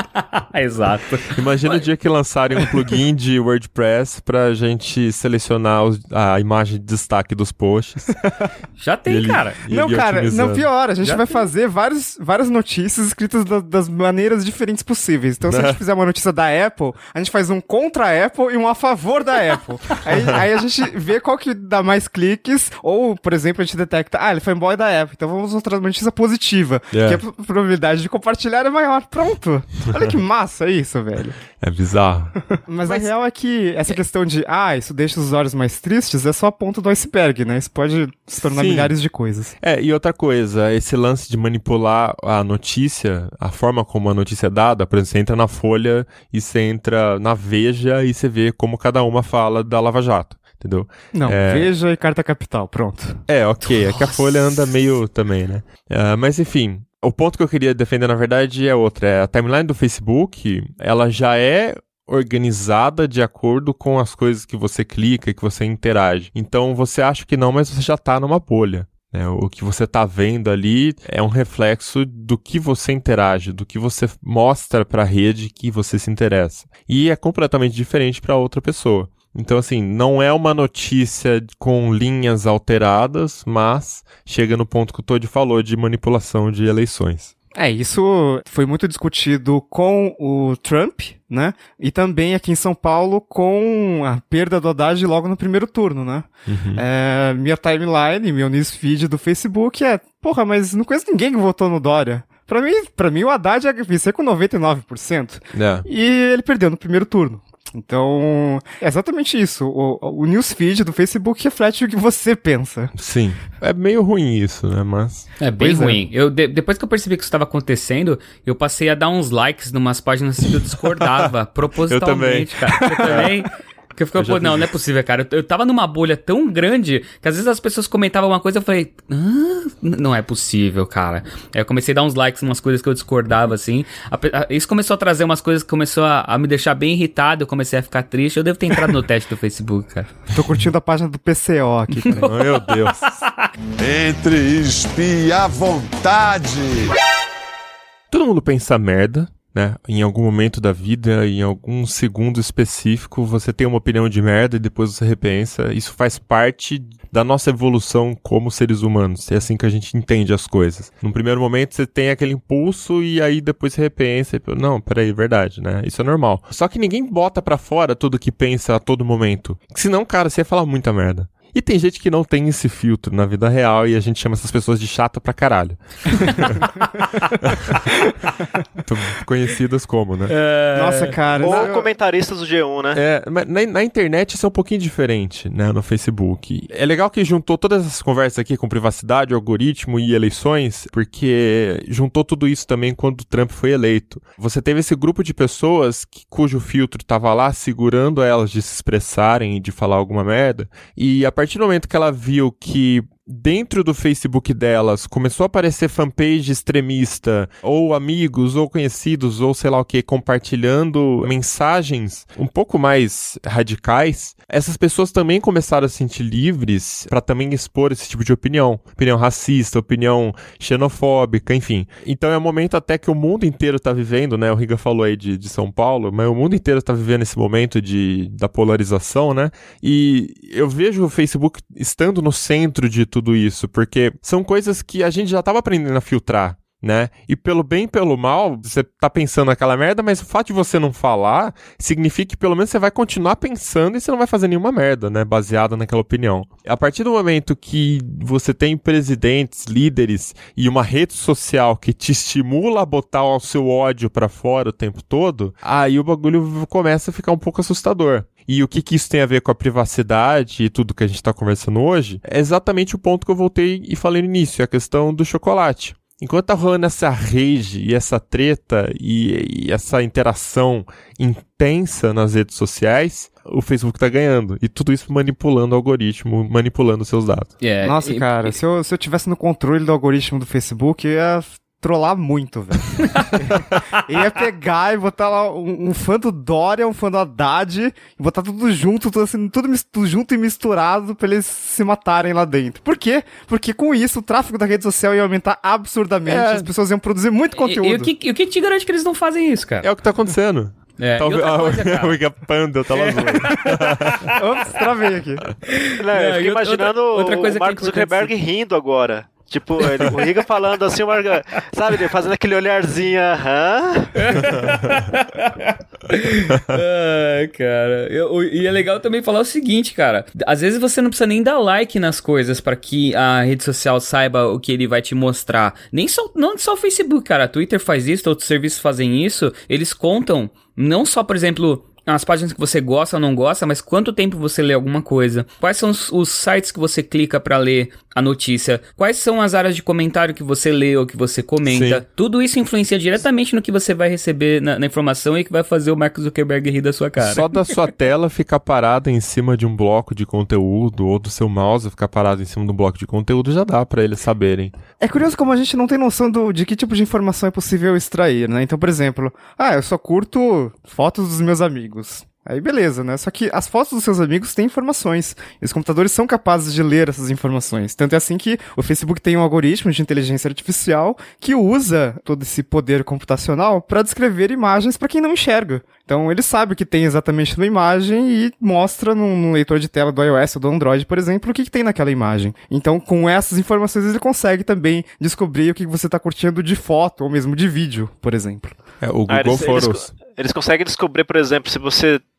Exato. Imagina o dia que lançarem um plugin de WordPress pra gente selecionar os, a imagem de destaque dos posts. Já tem, ele, cara. Não, cara, otimizando. não, pior, a gente Já vai tem. fazer vários, várias notícias escritas da, das maneiras diferentes possíveis. Então, se a gente fizer uma notícia da Apple, a gente faz um contra a Apple e um a favor da Apple. aí, aí a gente vê qual que dá mais cliques, ou, por exemplo, a gente detecta, ah, ele foi fanboy da Apple, então vamos mostrar uma notícia positiva. Yeah. Que a probabilidade de compartilhar é maior. Pronto. Olha que massa isso, velho. É bizarro. Mas, Mas a real é que essa questão de, ah, isso deixa os usuários mais tristes, é só a ponta do iceberg, né? Isso pode se tornar Sim. milhares de coisas. É, e outra coisa, esse lance de manipular a notícia, a forma como a notícia é dada, por exemplo, você entra na Folha e você entra na Veja e você vê como cada uma fala da Lava Jato. Entendeu? Não, É... Veja e Carta Capital, pronto. É, ok. É que a Folha anda meio também, né? Uh, mas enfim, o ponto que eu queria defender, na verdade, é outro. É a timeline do Facebook, ela já é organizada de acordo com as coisas que você clica e que você interage. Então, você acha que não, mas você já tá numa bolha. Né? O que você tá vendo ali é um reflexo do que você interage, do que você mostra para a rede que você se interessa. E é completamente diferente para outra pessoa. Então, assim, não é uma notícia com linhas alteradas, mas chega no ponto que o Todd falou de manipulação de eleições. É, isso foi muito discutido com o Trump, né? E também aqui em São Paulo com a perda do Haddad logo no primeiro turno, né? Uhum. É, minha timeline, meu newsfeed do Facebook é, porra, mas não conheço ninguém que votou no Dória. Pra mim, pra mim o Haddad ia vencer com noventa e nove por cento. É. E ele perdeu no primeiro turno. Então, é exatamente isso. O, o newsfeed do Facebook reflete o que você pensa. Sim. É meio ruim isso, né? Mas... É bem Pois é. ruim. Eu, de- depois que eu percebi que isso estava acontecendo, eu passei a dar uns likes numas páginas que eu discordava, propositalmente, cara. Eu também... Porque eu ficava, Eu já pô, não, fiz não é possível, cara. Eu, eu tava numa bolha tão grande que às vezes as pessoas comentavam uma coisa e eu falei, ah, n- não é possível, cara. Aí eu comecei a dar uns likes em umas coisas que eu discordava, assim. A- a- Isso começou a trazer umas coisas que começou a, a me deixar bem irritado, eu comecei a ficar triste. Eu devo ter entrado no teste do Facebook, cara. Tô curtindo a página do P C O aqui. peraí. Meu Deus. Entre espia à vontade. Todo mundo pensa merda, né? Em algum momento da vida, em algum segundo específico, você tem uma opinião de merda e depois você repensa. Isso faz parte da nossa evolução como seres humanos. É assim que a gente entende as coisas. Num primeiro momento você tem aquele impulso e aí depois você repensa e, não, peraí, verdade, né? Isso é normal. Só que ninguém bota pra fora tudo que pensa a todo momento. Senão, cara, você ia falar muita merda. E tem gente que não tem esse filtro na vida real e a gente chama essas pessoas de chata pra caralho. Conhecidas como, né? Nossa, cara. Ou eu- comentaristas do G um, né? É, mas na, na internet isso é um pouquinho diferente, né, no Facebook. É legal que juntou todas essas conversas aqui com privacidade, algoritmo e eleições, porque juntou tudo isso também quando o Trump foi eleito. Você teve esse grupo de pessoas que, cujo filtro tava lá segurando elas de se expressarem e de falar alguma merda, e a partir do momento que ela viu que dentro do Facebook delas começou a aparecer fanpage extremista, ou amigos, ou conhecidos, ou sei lá o que, compartilhando mensagens um pouco mais radicais, essas pessoas também começaram a se sentir livres para também expor esse tipo de opinião. Opinião racista, opinião xenofóbica, enfim. Então é um momento até que o mundo inteiro tá vivendo, né? O Riga falou aí de, de São Paulo, mas o mundo inteiro tá vivendo esse momento de, da polarização, né? E eu vejo o Facebook estando no centro de tudo isso, porque são coisas que a gente já tava aprendendo a filtrar, né? E pelo bem e pelo mal, você tá pensando naquela merda, mas o fato de você não falar significa que pelo menos você vai continuar pensando e você não vai fazer nenhuma merda, né? Baseada naquela opinião. A partir do momento que você tem presidentes, líderes e uma rede social que te estimula a botar o seu ódio pra fora o tempo todo, aí o bagulho começa a ficar um pouco assustador. E o que, que isso tem a ver com a privacidade e tudo que a gente tá conversando hoje, é exatamente o ponto que eu voltei e falei no início, a questão do chocolate. Enquanto tá rolando essa rage e essa treta e, e essa interação intensa nas redes sociais, o Facebook tá ganhando. E tudo isso manipulando o algoritmo, manipulando seus dados. É, Nossa, e- cara, e- se eu, se eu tivesse no controle do algoritmo do Facebook, eu ia trollar muito, velho. Eu ia pegar e botar lá um, um fã do Dória, um fã do Haddad, e botar tudo junto, tudo, assim, tudo mis- tudo junto e misturado pra eles se matarem lá dentro. Por quê? Porque com isso o tráfego da rede social ia aumentar absurdamente, É. as pessoas iam produzir muito E, conteúdo. e o que, e o que te garante que eles não fazem isso, cara? É o que tá acontecendo. É, e Talvez outra coisa, cara. o Riga Panda tá lá zoando. Ops, travei aqui. Não, Não, eu e fiquei outra- imaginando outra coisa o que é Mark importante Zuckerberg rindo agora. Tipo, ele, o Riga falando assim, o Mark, sabe, ele fazendo aquele olharzinho, aham. Ai, cara. Eu- e é legal também falar o seguinte, cara. Às vezes você não precisa nem dar like nas coisas pra que a rede social saiba o que ele vai te mostrar. Nem só, não só o Facebook, cara. A Twitter faz isso, outros serviços fazem isso. Eles contam, não só, por exemplo, as páginas que você gosta ou não gosta, mas quanto tempo você lê alguma coisa. Quais são os, os sites que você clica pra ler a notícia. Quais são as áreas de comentário que você lê ou que você comenta. Sim. Tudo isso influencia diretamente no que você vai receber na, na informação e que vai fazer o Mark Zuckerberg rir da sua cara. Só da sua tela ficar parada em cima de um bloco de conteúdo, ou do seu mouse ficar parado em cima de um bloco de conteúdo, já dá pra eles saberem. É curioso como a gente não tem noção do, de que tipo de informação é possível extrair, né? Então, por exemplo, ah, eu só curto fotos dos meus amigos. Aí beleza, né? Só que as fotos dos seus amigos têm informações. E os computadores são capazes de ler essas informações. Tanto é assim que o Facebook tem um algoritmo de inteligência artificial que usa todo esse poder computacional para descrever imagens para quem não enxerga. Então ele sabe o que tem exatamente na imagem e mostra num, num leitor de tela do iOS ou do Android, por exemplo, o que, que tem naquela imagem. Então com essas informações ele consegue também descobrir o que você está curtindo de foto ou mesmo de vídeo, por exemplo. É, o Google Ah, eles, eles, Photos. eles conseguem descobrir, por exemplo, se você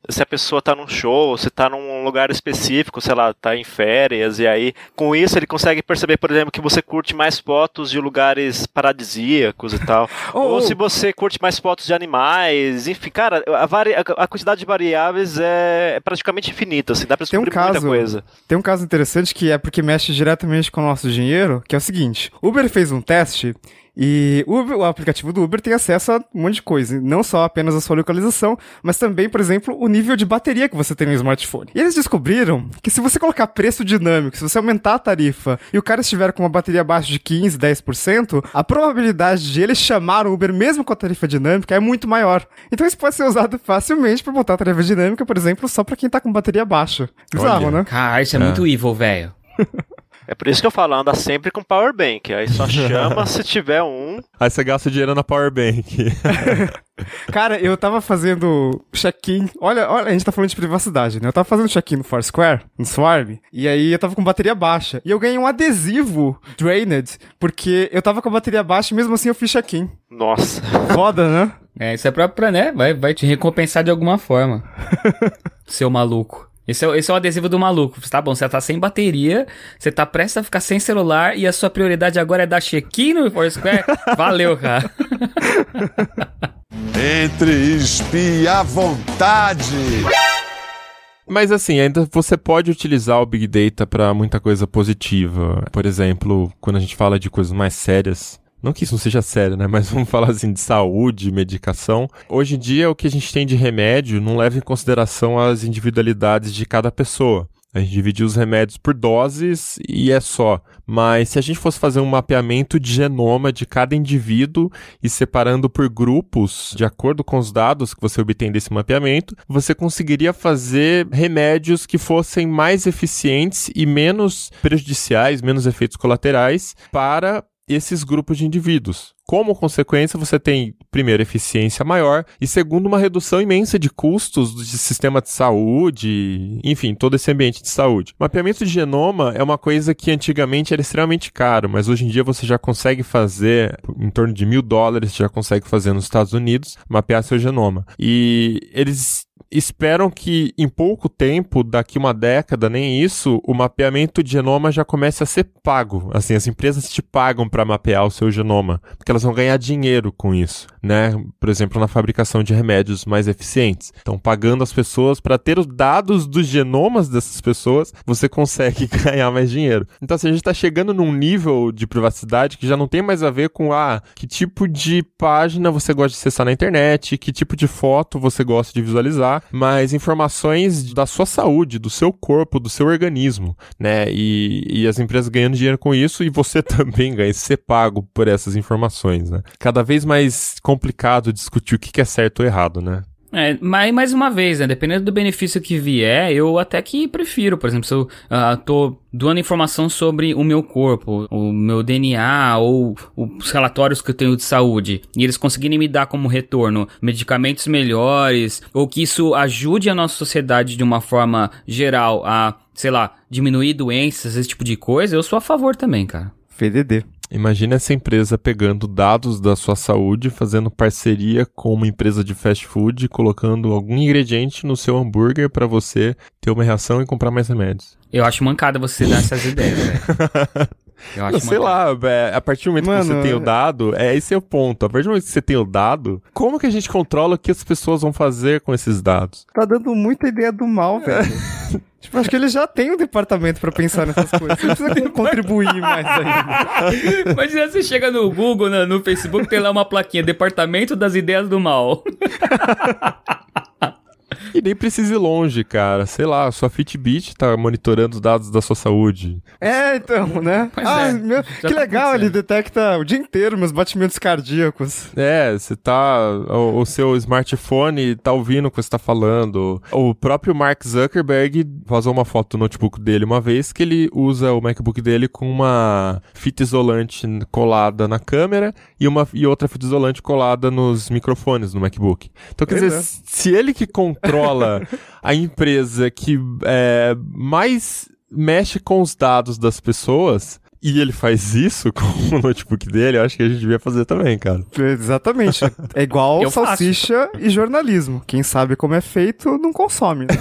se a pessoa tá num show, se tá num lugar específico, sei lá, tá em férias, e aí, com isso ele consegue perceber, por exemplo, que você curte mais fotos de lugares paradisíacos e tal. Oh, Ou oh. se você curte mais fotos de animais, enfim, cara, a, vari... a quantidade de variáveis é praticamente infinita, assim, dá pra Tem um descobrir muita caso, coisa. Tem um caso interessante que é porque mexe diretamente com o nosso dinheiro, que é o seguinte, Uber fez um teste e Uber, o aplicativo do Uber tem acesso a um monte de coisa, não só apenas a sua localização, mas também, por exemplo, o nível de bateria que você tem no smartphone. E eles descobriram que se você colocar preço dinâmico, se você aumentar a tarifa e o cara estiver com uma bateria abaixo de quinze, dez por cento, a probabilidade de ele chamar o Uber mesmo com a tarifa dinâmica é muito maior. Então isso pode ser usado facilmente para botar a tarifa dinâmica, por exemplo, só para quem tá com bateria baixa. Bizarro, Olha. né? Cara, isso é, é. muito evil, velho. É por isso que eu falo, anda sempre com power bank. Aí só chama se tiver um. Aí você gasta dinheiro na power bank. Cara, eu tava fazendo check-in. Olha, olha, a gente tá falando de privacidade, né? Eu tava fazendo check-in no Foursquare, no Swarm, e aí eu tava com bateria baixa. E eu ganhei um adesivo Drained, porque eu tava com a bateria baixa e mesmo assim eu fiz check-in. Nossa. Foda, né? É, isso é próprio, né? Vai, vai te recompensar de alguma forma. Seu maluco. Esse é, esse é o adesivo do maluco, tá bom? Você tá sem bateria, você tá prestes a ficar sem celular e a sua prioridade agora é dar check-in no Foursquare? Valeu, cara. Entre espia à vontade. Mas assim, ainda você pode utilizar o Big Data para muita coisa positiva. Por exemplo, quando a gente fala de coisas mais sérias, não que isso não seja sério, né? Mas vamos falar assim de saúde, medicação. Hoje em dia, o que a gente tem de remédio não leva em consideração as individualidades de cada pessoa. A gente divide os remédios por doses e é só. Mas se a gente fosse fazer um mapeamento de genoma de cada indivíduo e separando por grupos, de acordo com os dados que você obtém desse mapeamento, você conseguiria fazer remédios que fossem mais eficientes e menos prejudiciais, menos efeitos colaterais para esses grupos de indivíduos. Como consequência, você tem, primeiro, eficiência maior e, segundo, uma redução imensa de custos do sistema de saúde, enfim, todo esse ambiente de saúde. Mapeamento de genoma é uma coisa que antigamente era extremamente caro, mas hoje em dia você já consegue fazer, em torno de mil dólares, já consegue fazer nos Estados Unidos, mapear seu genoma. E eles esperam que em pouco tempo, daqui uma década, nem isso, o mapeamento de genoma já comece a ser pago. Assim, as empresas te pagam para mapear o seu genoma, porque elas vão ganhar dinheiro com isso, né? Por exemplo, na fabricação de remédios mais eficientes. Então, pagando as pessoas para ter os dados dos genomas dessas pessoas, você consegue ganhar mais dinheiro. Então, assim, a gente está chegando num nível de privacidade que já não tem mais a ver com, ah, que tipo de página você gosta de acessar na internet, que tipo de foto você gosta de visualizar, mas informações da sua saúde, do seu corpo, do seu organismo, né? E, e as empresas ganhando dinheiro com isso e você também ganha, ser pago por essas informações, né? Cada vez mais complicado discutir o que é certo ou errado, né? É, mas mais uma vez, né? Dependendo do benefício que vier, eu até que prefiro, por exemplo, se eu uh, tô doando informação sobre o meu corpo, o meu D N A ou os relatórios que eu tenho de saúde, e eles conseguirem me dar como retorno medicamentos melhores, ou que isso ajude a nossa sociedade de uma forma geral a, sei lá, diminuir doenças, esse tipo de coisa, eu sou a favor também, cara. V D D. Imagina essa empresa pegando dados da sua saúde, fazendo parceria com uma empresa de fast food, colocando algum ingrediente no seu hambúrguer para você ter uma reação e comprar mais remédios. Eu acho mancada você dar essas ideias, velho. Eu acho Sei lá, é, a partir do momento Mano, que você tem o dado, é, esse é o ponto. A partir do momento que você tem o dado, como que a gente controla o que as pessoas vão fazer com esses dados? Tá dando muita ideia do mal, velho. Tipo, acho que ele já tem um departamento pra pensar nessas coisas. Você não precisa contribuir mais ainda. Imagina você chega no Google, no, no Facebook, tem lá uma plaquinha, Departamento das Ideias do Mal. E nem precisa ir longe, cara. Sei lá, sua Fitbit tá monitorando os dados da sua saúde. É, então, né? Pois ah, é. meu, que tá legal, ele detecta o dia inteiro meus batimentos cardíacos. É, você tá... O, o seu smartphone tá ouvindo o que você tá falando. O próprio Mark Zuckerberg vazou uma foto do notebook dele uma vez que ele usa o MacBook dele com uma fita isolante colada na câmera e, uma, e outra fita isolante colada nos microfones do MacBook. Então, quer Pois dizer, é. se ele que controla a empresa que é, mais mexe com os dados das pessoas, e ele faz isso com o notebook dele, eu acho que a gente devia fazer também, cara. Exatamente. É igual Eu salsicha faço. e jornalismo. Quem sabe como é feito, não consome, né?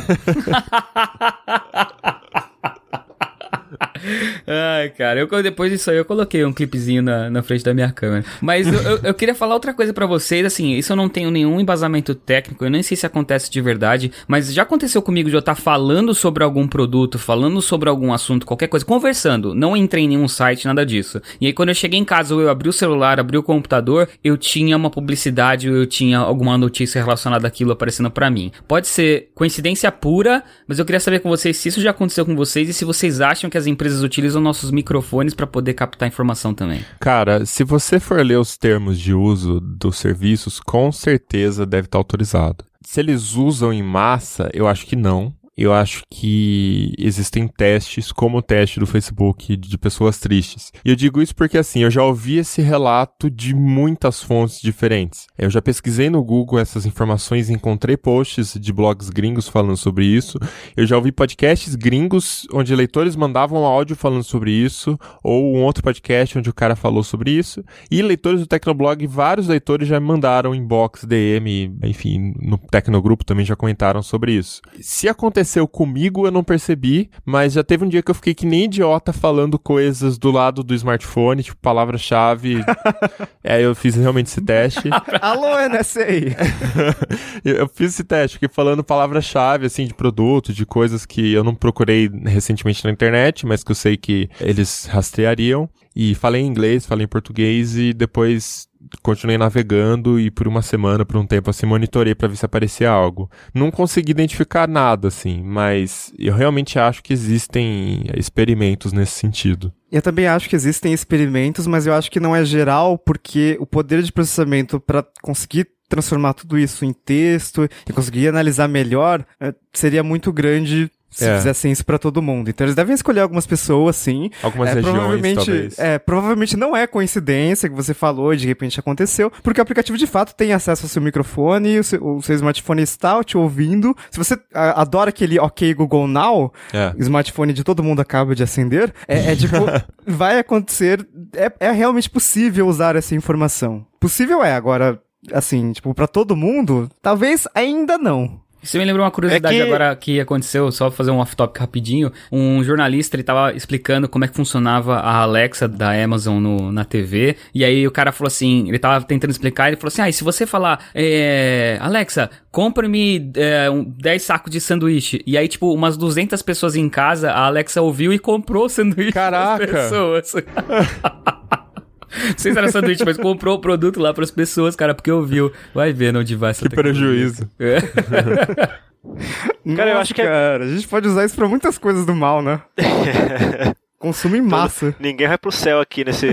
Ai, cara, eu, depois disso aí eu coloquei um clipezinho na, na frente da minha câmera. Mas eu, eu, eu queria falar outra coisa pra vocês, assim, isso eu não tenho nenhum embasamento técnico, eu nem sei se acontece de verdade, mas já aconteceu comigo de eu estar falando sobre algum produto, falando sobre algum assunto, qualquer coisa, conversando, não entrei em nenhum site, nada disso. E aí quando eu cheguei em casa, ou eu abri o celular, abri o computador, eu tinha uma publicidade, ou eu tinha alguma notícia relacionada àquilo aparecendo pra mim. Pode ser coincidência pura, mas eu queria saber com vocês se isso já aconteceu com vocês e se vocês acham que as empresas utilizam nossos microfones para poder captar informação também. Cara, se você for ler os termos de uso dos serviços, com certeza deve estar autorizado. Se eles usam em massa, eu acho que não. Eu acho que existem testes, como o teste do Facebook de pessoas tristes. E eu digo isso porque, assim, eu já ouvi esse relato de muitas fontes diferentes. Eu já pesquisei no Google essas informações e encontrei posts de blogs gringos falando sobre isso. Eu já ouvi podcasts gringos onde leitores mandavam áudio falando sobre isso, ou um outro podcast onde o cara falou sobre isso. E leitores do Tecnoblog, vários leitores já me mandaram inbox, D M, enfim, no Tecnogrupo também já comentaram sobre isso. Se acontecer aconteceu comigo, eu não percebi, mas já teve um dia que eu fiquei que nem idiota falando coisas do lado do smartphone, tipo palavra-chave. É, eu fiz realmente esse teste. Alô, N S A! eu, eu fiz esse teste, fiquei falando palavra-chave, assim, de produto, de coisas que eu não procurei recentemente na internet, mas que eu sei que eles rastreariam. E falei em inglês, falei em português e depois continuei navegando e por uma semana, por um tempo assim, monitorei pra ver se aparecia algo. Não consegui identificar nada, assim, mas eu realmente acho que existem experimentos nesse sentido. Eu também acho que existem experimentos, mas eu acho que não é geral, porque o poder de processamento para conseguir transformar tudo isso em texto e conseguir analisar melhor seria muito grande se é. fizessem isso pra todo mundo. Então eles devem escolher algumas pessoas, sim. Algumas é, regiões, provavelmente, talvez. É, provavelmente não é coincidência que você falou e de repente aconteceu, porque o aplicativo de fato tem acesso ao seu microfone, o seu, o seu smartphone está te ouvindo. Se você a, adora aquele OK Google Now, é. o smartphone de todo mundo acaba de acender, é, é tipo, vai acontecer, é, é realmente possível usar essa informação. Possível é, agora, assim, tipo, pra todo mundo, talvez ainda não. Isso me lembrou uma curiosidade é que... agora que aconteceu, só fazer um off-topic rapidinho. Um jornalista, ele tava explicando como é que funcionava a Alexa da Amazon no, na T V, e aí o cara falou assim, ele tava tentando explicar, ele falou assim, ah, e se você falar, é, Alexa, compre-me é, um, dez sacos de sanduíche, e aí, tipo, umas duzentas pessoas em casa, a Alexa ouviu e comprou o sanduíche Caraca. das pessoas. Não sei se era sanduíche, mas comprou o produto lá pras pessoas, cara, porque ouviu. Vai vendo onde vai essa Que prejuízo. É. Cara, Nossa, eu acho que... Cara, a gente pode usar isso pra muitas coisas do mal, né? Consumo em massa. Todo... Ninguém vai pro céu aqui nesse...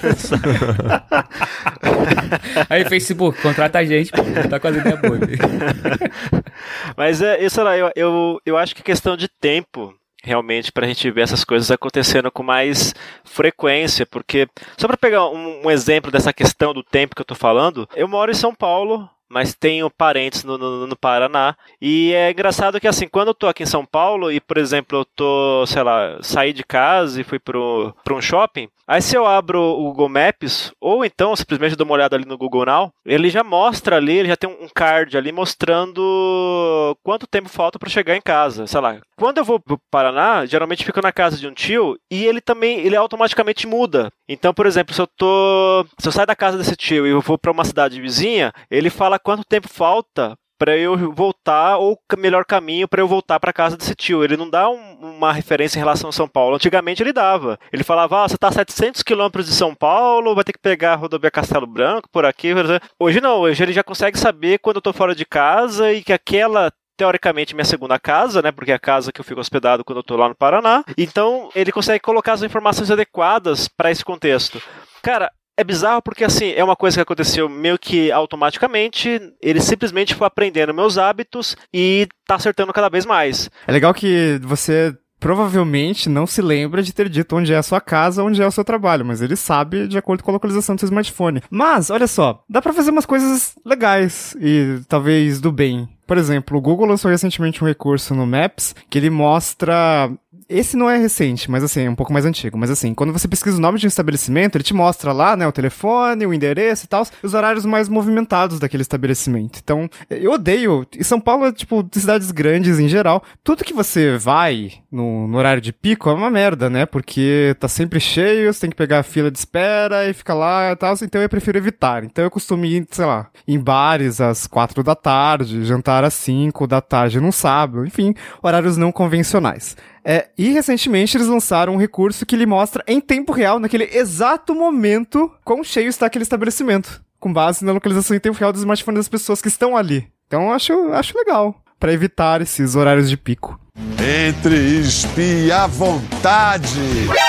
Aí, Facebook, contrata a gente, pô, tá com as ideias boas. Mas, é, sei lá, eu, eu, eu acho que questão de tempo... realmente pra gente ver essas coisas acontecendo com mais frequência, porque só pra pegar um, um exemplo dessa questão do tempo que eu tô falando, eu moro em São Paulo, mas tenho parentes no, no, no Paraná, e é engraçado que assim, quando eu tô aqui em São Paulo e, por exemplo, eu tô, sei lá, saí de casa e fui pro, pro um shopping, aí se eu abro o Google Maps, ou então simplesmente dou uma olhada ali no Google Now, ele já mostra ali, ele já tem um card ali mostrando quanto tempo falta para chegar em casa, sei lá. Quando eu vou pro Paraná, geralmente fico na casa de um tio e ele também, ele automaticamente muda. Então, por exemplo, se eu tô, se eu saio da casa desse tio e eu vou para uma cidade vizinha, ele fala quanto tempo falta para eu voltar, ou melhor caminho para eu voltar para casa desse tio. Ele não dá um, uma referência em relação a São Paulo. Antigamente ele dava. Ele falava, ah, você está a setecentos quilômetros de São Paulo, vai ter que pegar a rodovia Castelo Branco, por aqui. Hoje não, hoje ele já consegue saber quando eu estou fora de casa e que aquela... teoricamente, minha segunda casa, né? Porque é a casa que eu fico hospedado quando eu tô lá no Paraná. Então, ele consegue colocar as informações adequadas para esse contexto. Cara, é bizarro porque, assim, é uma coisa que aconteceu meio que automaticamente. Ele simplesmente foi aprendendo meus hábitos e tá acertando cada vez mais. É legal que você... provavelmente não se lembra de ter dito onde é a sua casa, onde é o seu trabalho, mas ele sabe de acordo com a localização do seu smartphone. Mas, olha só, dá pra fazer umas coisas legais e talvez do bem. Por exemplo, o Google lançou recentemente um recurso no Maps que ele mostra esse não é recente, mas assim, é um pouco mais antigo. Mas assim, quando você pesquisa o nome de um estabelecimento, ele te mostra lá, né, o telefone, o endereço e tal, os horários mais movimentados daquele estabelecimento. Então, eu odeio, e São Paulo é, tipo, de cidades grandes em geral, tudo que você vai no, no horário de pico é uma merda, né, porque tá sempre cheio, você tem que pegar a fila de espera e fica lá e tal, então eu prefiro evitar. Então eu costumo ir, sei lá, em bares às quatro da tarde, jantar às cinco da tarde no sábado, enfim, horários não convencionais. É, e recentemente eles lançaram um recurso que lhe mostra em tempo real, naquele exato momento, quão cheio está aquele estabelecimento, com base na localização em tempo real dos smartphones das pessoas que estão ali. Então eu acho, acho legal, para evitar esses horários de pico. Entre espia à vontade.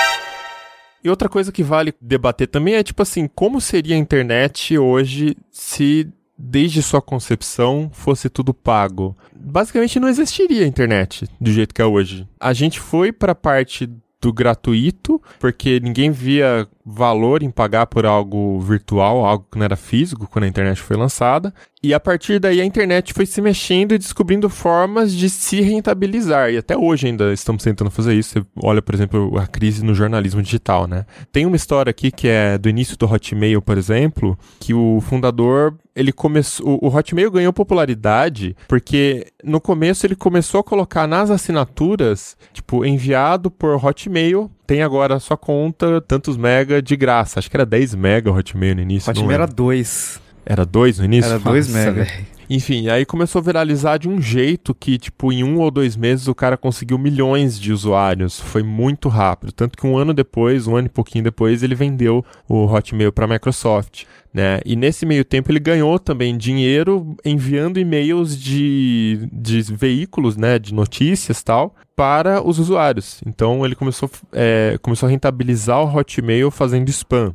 E outra coisa que vale debater também é, tipo assim, como seria a internet hoje se desde sua concepção fosse tudo pago? Basicamente não existiria a internet do jeito que é hoje. A gente foi para a parte do gratuito, porque ninguém via valor em pagar por algo virtual, algo que não era físico, quando a internet foi lançada. E a partir daí a internet foi se mexendo e descobrindo formas de se rentabilizar. E até hoje ainda estamos tentando fazer isso. Você olha, por exemplo, a crise no jornalismo digital, né? Tem uma história aqui que é do início do Hotmail, por exemplo, que o fundador, ele começou, o Hotmail ganhou popularidade porque no começo ele começou a colocar nas assinaturas, tipo, enviado por Hotmail, tem agora a sua conta, tantos mega de graça. Acho que era dez mega o Hotmail no início. Hotmail era dois. Era dois no início? Era dois mega. Enfim, aí começou a viralizar de um jeito que, tipo, em um ou dois meses o cara conseguiu milhões de usuários. Foi muito rápido. Tanto que um ano depois, um ano e pouquinho depois, ele vendeu o Hotmail para a Microsoft, né? E nesse meio tempo ele ganhou também dinheiro enviando e-mails de, de veículos, né, de notícias e tal, para os usuários. Então ele começou, é, começou a rentabilizar o Hotmail fazendo spam.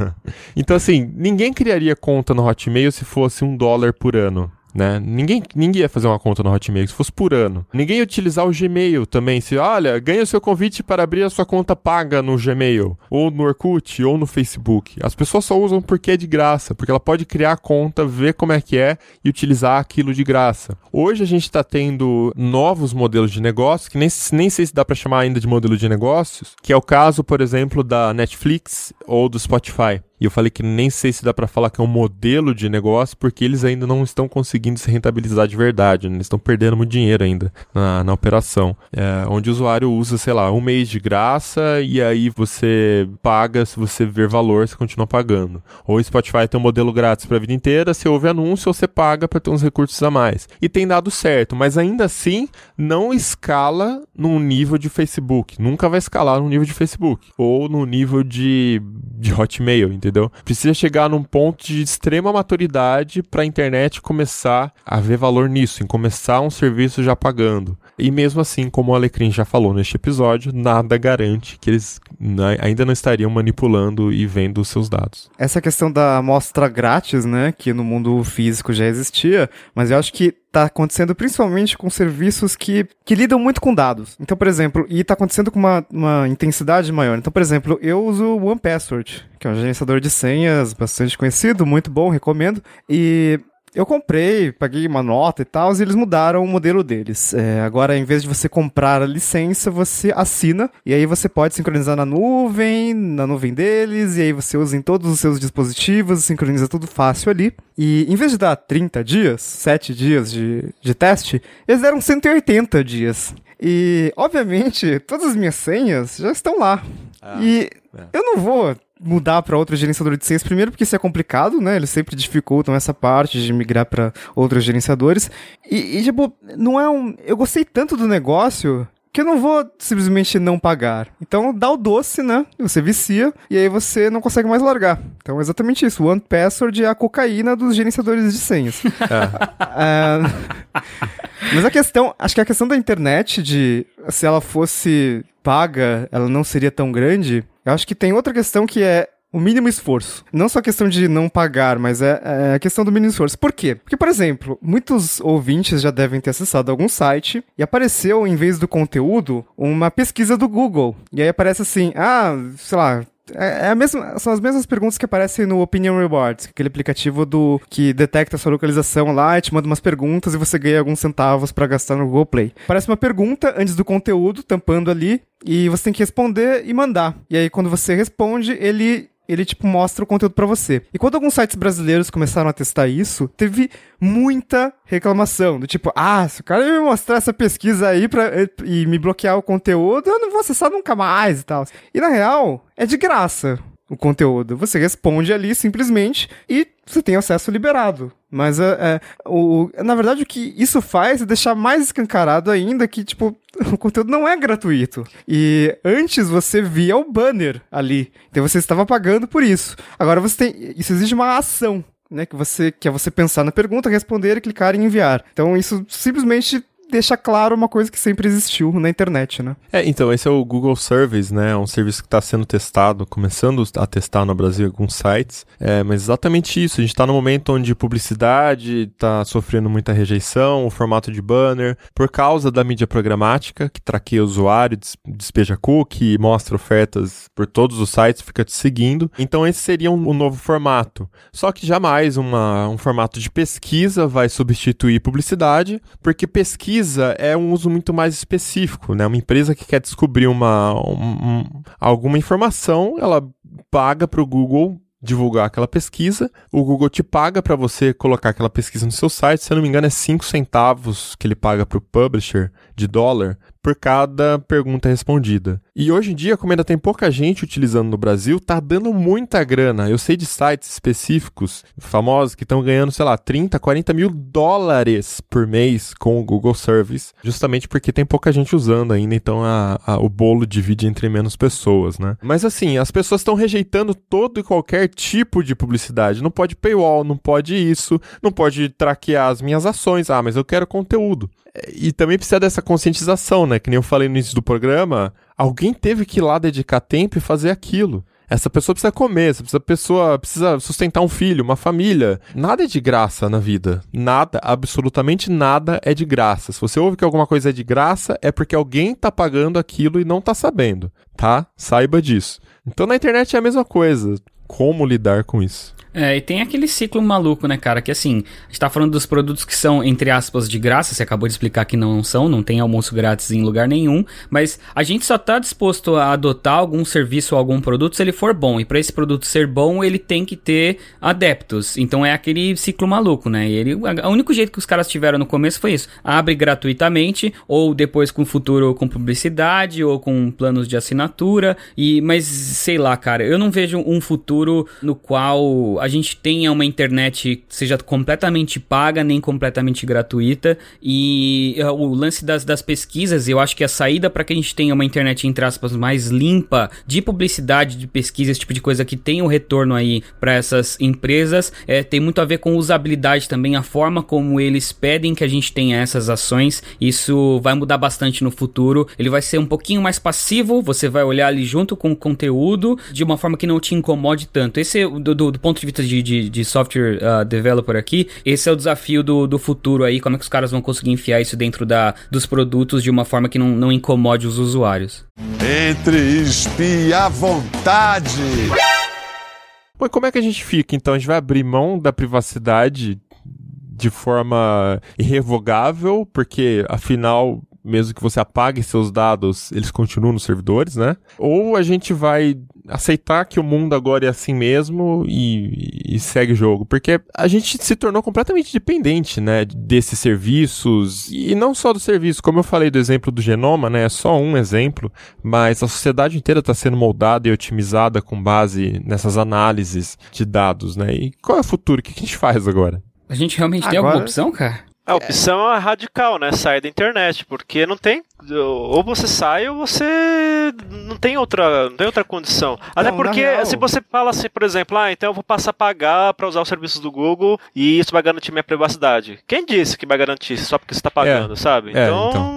Então assim, ninguém criaria conta no Hotmail se fosse um dólar por ano, né? Ninguém, ninguém ia fazer uma conta no Hotmail se fosse por ano. Ninguém ia utilizar o Gmail também. Se, olha, ganha o seu convite para abrir a sua conta paga no Gmail, ou no Orkut, ou no Facebook. As pessoas só usam porque é de graça, porque ela pode criar a conta, ver como é que é e utilizar aquilo de graça. Hoje a gente está tendo novos modelos de negócio, que nem, nem sei se dá para chamar ainda de modelo de negócios, que é o caso, por exemplo, da Netflix ou do Spotify. E eu falei que nem sei se dá para falar que é um modelo de negócio, porque eles ainda não estão conseguindo se rentabilizar de verdade, né? Eles estão perdendo muito dinheiro ainda na, na operação. É, onde o usuário usa, sei lá, um mês de graça e aí você paga, se você ver valor, você continua pagando. Ou o Spotify tem um modelo grátis para a vida inteira, você ouve anúncio ou você paga para ter uns recursos a mais. E tem dado certo, mas ainda assim não escala num nível de Facebook. Nunca vai escalar no nível de Facebook. Ou no nível de, de Hotmail, entendeu? Entendeu? Precisa chegar num ponto de extrema maturidade para a internet começar a ver valor nisso, em começar um serviço já pagando. E mesmo assim, como o Alecrim já falou neste episódio, nada garante que eles ainda não estariam manipulando e vendo os seus dados. Essa questão da amostra grátis, né, que no mundo físico já existia, mas eu acho que tá acontecendo principalmente com serviços que, que lidam muito com dados. Então, por exemplo, e tá acontecendo com uma, uma intensidade maior. Então, por exemplo, eu uso o one password, que é um gerenciador de senhas bastante conhecido, muito bom, recomendo. E eu comprei, paguei uma nota e tal, e eles mudaram o modelo deles. É, agora, em vez de você comprar a licença, você assina, e aí você pode sincronizar na nuvem, na nuvem deles, e aí você usa em todos os seus dispositivos, sincroniza tudo fácil ali. E em vez de dar trinta dias, sete dias de, de teste, eles deram cento e oitenta dias. E, obviamente, todas as minhas senhas já estão lá. Ah, e é. eu não vou mudar para outro gerenciador de senhas, primeiro porque isso é complicado, né? Eles sempre dificultam essa parte de migrar para outros gerenciadores. E, e, tipo, não é um... Eu gostei tanto do negócio que eu não vou simplesmente não pagar. Então, dá o doce, né? Você vicia e aí você não consegue mais largar. Então, é exatamente isso. O one password é a cocaína dos gerenciadores de senhas. É. É... Mas a questão... Acho que a questão da internet, de se ela fosse paga, ela não seria tão grande. Eu acho que tem outra questão que é o mínimo esforço. Não só a questão de não pagar, mas é, é a questão do mínimo esforço. Por quê? Porque, por exemplo, muitos ouvintes já devem ter acessado algum site e apareceu, em vez do conteúdo, uma pesquisa do Google. E aí aparece assim, ah, sei lá, É, é a mesma, são as mesmas perguntas que aparecem no Opinion Rewards, aquele aplicativo do que detecta a sua localização lá e te manda umas perguntas e você ganha alguns centavos pra gastar no Google Play. Parece uma pergunta antes do conteúdo, tampando ali, e você tem que responder e mandar. E aí, quando você responde, ele... ele, tipo, mostra o conteúdo pra você. E quando alguns sites brasileiros começaram a testar isso, teve muita reclamação, do tipo, ah, se o cara me mostrar essa pesquisa aí pra, e me bloquear o conteúdo, eu não vou acessar nunca mais e tal. E, na real, é de graça o conteúdo. Você responde ali, simplesmente, e você tem acesso liberado. Mas, é, é, o, na verdade, o que isso faz é deixar mais escancarado ainda que, tipo, o conteúdo não é gratuito. E antes você via o banner ali. Então você estava pagando por isso. Agora você tem... Isso exige uma ação, né? Que, você, que é você pensar na pergunta, responder e clicar em enviar. Então isso simplesmente... deixa claro uma coisa que sempre existiu na internet, né? É, então, esse é o Google Surveys, né? É um serviço que está sendo testado, começando a testar no Brasil alguns sites. É, mas exatamente isso. A gente está no momento onde publicidade está sofrendo muita rejeição, o formato de banner, por causa da mídia programática, que traqueia o usuário, despeja cookie, mostra ofertas por todos os sites, fica te seguindo. Então, esse seria um, um novo formato. Só que jamais uma, um formato de pesquisa vai substituir publicidade, porque pesquisa é um uso muito mais específico, né? Uma empresa que quer descobrir uma, um, um, alguma informação, ela paga para o Google divulgar aquela pesquisa, o Google te paga para você colocar aquela pesquisa no seu site, se eu não me engano é cinco centavos que ele paga para o publisher de dólar por cada pergunta respondida. E hoje em dia, como ainda tem pouca gente utilizando no Brasil, tá dando muita grana. Eu sei de sites específicos, famosos, que estão ganhando, sei lá, trinta, quarenta mil dólares por mês com o Google Service, justamente porque tem pouca gente usando ainda, então a, a, o bolo divide entre menos pessoas, né? Mas assim, as pessoas estão rejeitando todo e qualquer tipo de publicidade. Não pode paywall, não pode isso, não pode traquear as minhas ações. Ah, mas eu quero conteúdo. E também precisa dessa conscientização, né? Que nem eu falei no início do programa, alguém teve que ir lá dedicar tempo e fazer aquilo. Essa pessoa precisa comer, essa pessoa precisa sustentar um filho, uma família. Nada é de graça na vida. Nada, absolutamente nada é de graça. Se você ouve que alguma coisa é de graça, é porque alguém tá pagando aquilo e não tá sabendo, tá? Saiba disso. Então na internet é a mesma coisa. Como lidar com isso? É, e tem aquele ciclo maluco, né, cara, que assim, a gente tá falando dos produtos que são, entre aspas, de graça, você acabou de explicar que não são, não tem almoço grátis em lugar nenhum, mas a gente só tá disposto a adotar algum serviço ou algum produto se ele for bom, e pra esse produto ser bom, ele tem que ter adeptos, então é aquele ciclo maluco, né, e ele, o único jeito que os caras tiveram no começo foi isso, abre gratuitamente, ou depois com futuro com publicidade, ou com planos de assinatura, e, mas, sei lá, cara, eu não vejo um futuro no qual a gente tenha uma internet que seja completamente paga, nem completamente gratuita, e o lance das, das pesquisas, eu acho que a saída para que a gente tenha uma internet, entre aspas, mais limpa, de publicidade, de pesquisa, esse tipo de coisa que tenha um retorno aí para essas empresas, é, tem muito a ver com usabilidade também, a forma como eles pedem que a gente tenha essas ações, isso vai mudar bastante no futuro, ele vai ser um pouquinho mais passivo, você vai olhar ali junto com o conteúdo, de uma forma que não te incomode tanto. Esse é do, do, do ponto de vista De, de, de software uh, developer aqui, esse é o desafio do, do futuro aí, como é que os caras vão conseguir enfiar isso dentro da, dos produtos de uma forma que não, não incomode os usuários. Entre espie à vontade. Pô, como é que a gente fica, então? A gente vai abrir mão da privacidade de forma irrevogável, porque, afinal, mesmo que você apague seus dados, eles continuam nos servidores, né? Ou a gente vai aceitar que o mundo agora é assim mesmo e, e segue o jogo, porque a gente se tornou completamente dependente, né, desses serviços, e não só do serviço, como eu falei do exemplo do genoma, né, é só um exemplo, mas a sociedade inteira está sendo moldada e otimizada com base nessas análises de dados, né, e qual é o futuro? O que a gente faz agora? A gente realmente agora... tem alguma opção, cara? A opção é radical, né? Sair da internet, porque não tem... Ou você sai ou você não tem outra, não tem outra condição. Até não, porque se você fala assim, por exemplo, ah, então eu vou passar a pagar para usar os serviços do Google e isso vai garantir minha privacidade. Quem disse que vai garantir só porque você está pagando, é, sabe? É, então... então...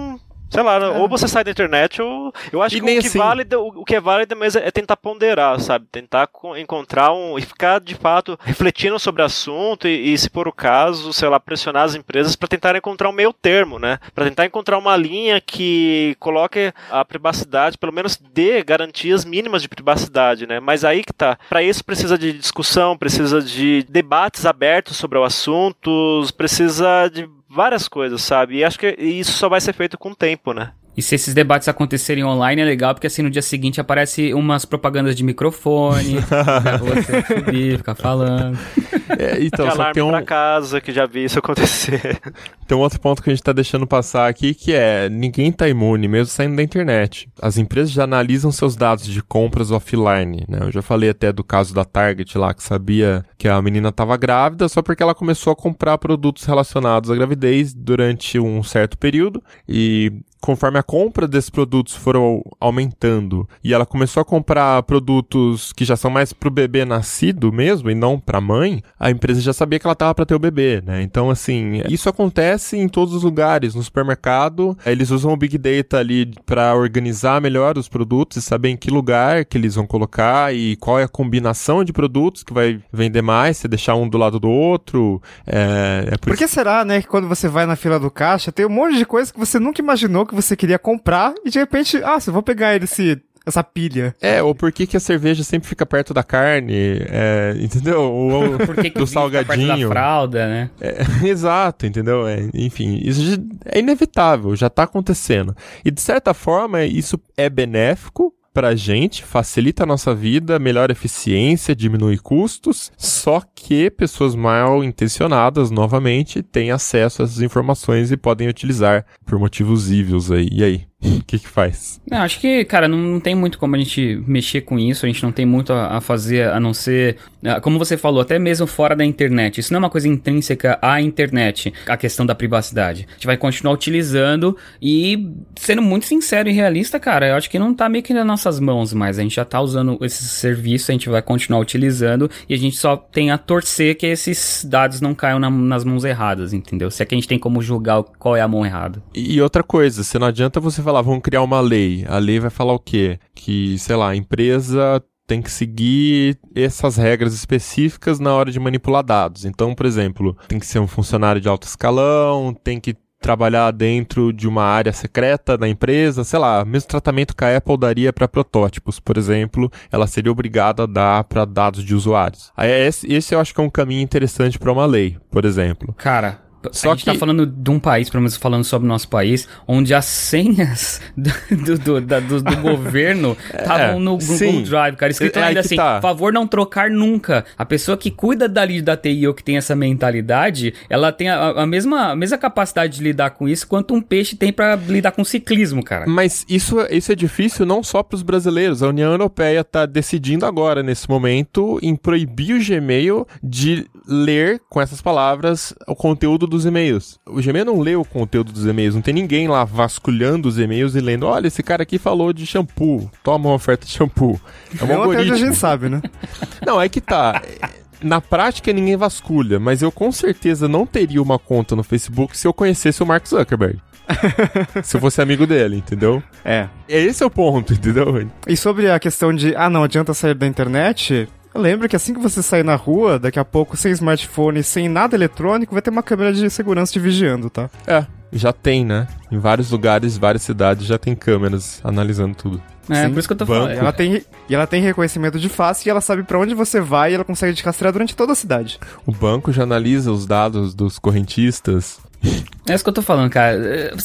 Sei lá, é. ou você sai da internet, ou... Eu acho e que, o que, assim... vale, o que é válido mesmo é tentar ponderar, sabe? Tentar encontrar um... E ficar, de fato, refletindo sobre o assunto e, e se for o caso, sei lá, pressionar as empresas para tentar encontrar um meio termo, né? Para tentar encontrar uma linha que coloque a privacidade, pelo menos dê garantias mínimas de privacidade, né? Mas aí que tá. Para isso precisa de discussão, precisa de debates abertos sobre o assunto, precisa de várias coisas, sabe? E acho que isso só vai ser feito com o tempo, né? E se esses debates acontecerem online é legal, porque assim no dia seguinte aparece umas propagandas de microfone, pra você subir, ficar falando. É, então, de alarme tem um... pra casa, que já vi isso acontecer. Tem um outro ponto que a gente tá deixando passar aqui, que é, ninguém tá imune, mesmo saindo da internet. As empresas já analisam seus dados de compras offline, né? Eu já falei até do caso da Target lá, que sabia que a menina tava grávida só porque ela começou a comprar produtos relacionados à gravidez durante um certo período, e conforme a compra desses produtos foram aumentando e ela começou a comprar produtos que já são mais pro bebê nascido mesmo e não pra mãe, a empresa já sabia que ela tava pra ter o bebê, né? Então, assim, isso acontece em todos os lugares. No supermercado, eles usam o Big Data ali pra organizar melhor os produtos e saber em que lugar que eles vão colocar e qual é a combinação de produtos que vai vender mais, se deixar um do lado do outro. É, é por por que isso... será, né, que quando você vai na fila do caixa, tem um monte de coisa que você nunca imaginou que você queria comprar e de repente, ah, você vou pegar esse, essa pilha. É, ou por que que a cerveja sempre fica perto da carne, é, entendeu? Ou por que que do salgadinho. Perto da fralda, né? É, exato, entendeu? É, enfim, isso já é inevitável, já tá acontecendo. E de certa forma, isso é benéfico pra gente, facilita a nossa vida, melhora a eficiência, diminui custos, só que pessoas mal intencionadas, novamente, têm acesso a essas informações e podem utilizar por motivos íveis aí. E aí? O que que faz? Não, acho que, cara, não, não tem muito como a gente mexer com isso, a gente não tem muito a, a fazer, a não ser, como você falou, até mesmo fora da internet. Isso não é uma coisa intrínseca à internet, a questão da privacidade. A gente vai continuar utilizando e, sendo muito sincero e realista, cara, eu acho que não tá meio que nas nossas mãos mais. A gente já tá usando esse serviço, a gente vai continuar utilizando e a gente só tem a torcer que esses dados não caiam na, nas mãos erradas, entendeu? Se é que a gente tem como julgar qual é a mão errada. E outra coisa, se não adianta você falar, vamos criar uma lei. A lei vai falar o quê? Que, sei lá, a empresa tem que seguir essas regras específicas na hora de manipular dados. Então, por exemplo, tem que ser um funcionário de alto escalão, tem que trabalhar dentro de uma área secreta da empresa, sei lá, mesmo tratamento que a Apple daria para protótipos, por exemplo, ela seria obrigada a dar para dados de usuários. Aí esse, esse eu acho que é um caminho interessante para uma lei, por exemplo. Cara, Só a gente que... tá falando de um país, pelo menos falando sobre o nosso país, onde as senhas do, do, do, da, do, do governo estavam é, no Google sim. Drive, cara, escrito é, ainda assim, tá. Favor não trocar nunca. A pessoa que cuida dali da T I ou que tem essa mentalidade, ela tem a, a, mesma, a mesma capacidade de lidar com isso quanto um peixe tem pra lidar com ciclismo, cara. Mas isso, isso é difícil não só pros brasileiros. A União Europeia tá decidindo agora, nesse momento, em proibir o Gmail de ler, com essas palavras, o conteúdo dos e-mails. O Gmail não lê o conteúdo dos e-mails, não tem ninguém lá vasculhando os e-mails e lendo, olha, esse cara aqui falou de shampoo, toma uma oferta de shampoo. É um algoritmo. Até a gente sabe, né? Não, é que tá... Na prática, ninguém vasculha, mas eu com certeza não teria uma conta no Facebook se eu conhecesse o Mark Zuckerberg. Se eu fosse amigo dele, entendeu? É. Esse é o ponto, entendeu? E sobre a questão de, ah, não adianta sair da internet... Lembra que assim que você sair na rua, daqui a pouco, sem smartphone, sem nada eletrônico, vai ter uma câmera de segurança te vigiando, tá? É, já tem, né? Em vários lugares, várias cidades, já tem câmeras analisando tudo. É, Sim, por isso que eu tô banco. falando. Ela tem, e ela tem reconhecimento de face e ela sabe pra onde você vai e ela consegue te rastrear durante toda a cidade. O banco já analisa os dados dos correntistas. É isso que eu tô falando, cara.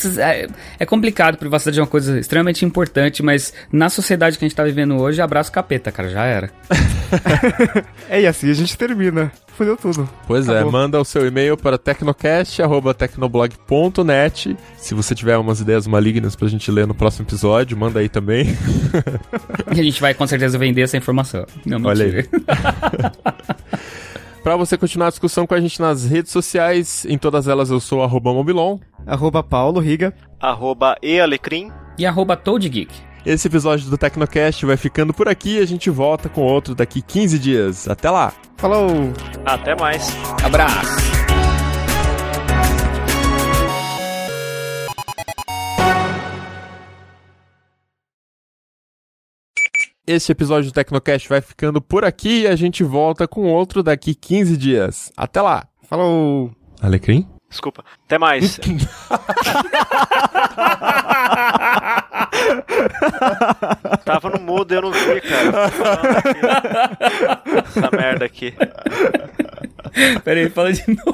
É complicado, privacidade é uma coisa extremamente importante, mas na sociedade que a gente tá vivendo hoje, abraço capeta, cara, já era. É, e assim a gente termina. Fudeu tudo. Pois Acabou. é, manda o seu e-mail para tecnocast arroba tecnoblog ponto net. Se você tiver umas ideias malignas pra gente ler no próximo episódio, manda aí também. E a gente vai com certeza vender essa informação. Não, Olha aí. Pra você continuar a discussão com a gente nas redes sociais, em todas elas eu sou arroba Mobilon, arroba Paulo Riga, arroba ealecrim e arroba ToadGeek. Esse episódio do Tecnocast vai ficando por aqui e a gente volta com outro daqui quinze dias. Até lá! Falou! Até mais! Abraço! Este episódio do Tecnocast vai ficando por aqui e a gente volta com outro daqui quinze dias. Até lá. Falou! Alecrim? Desculpa. Até mais. Tava no mudo e eu não vi, cara. Essa merda aqui. Pera aí, fala de novo.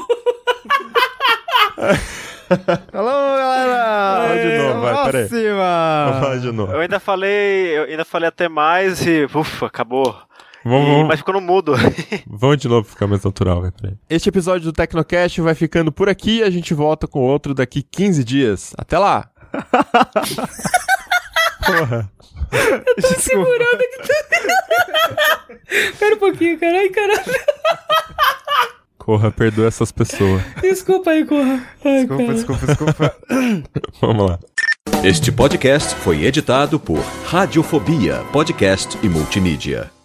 Alô, galera! Fala de novo, vai, peraí. Próxima! Vamos falar de novo. Eu ainda falei, eu ainda falei até mais e ufa, acabou. Vamos, E- vamos, mas ficou no mudo. vamos de novo ficar mais natural, vai, peraí. Este episódio do Tecnocast vai ficando por aqui e a gente volta com outro daqui quinze dias. Até lá. Porra. Segurando aqui. Pera um pouquinho, caralho, caralho. Corra, perdoa essas pessoas. Desculpa aí, Corra. Ai, Desculpa, cara. desculpa, desculpa. Vamos lá. Este podcast foi editado por Radiofobia, podcast e multimídia.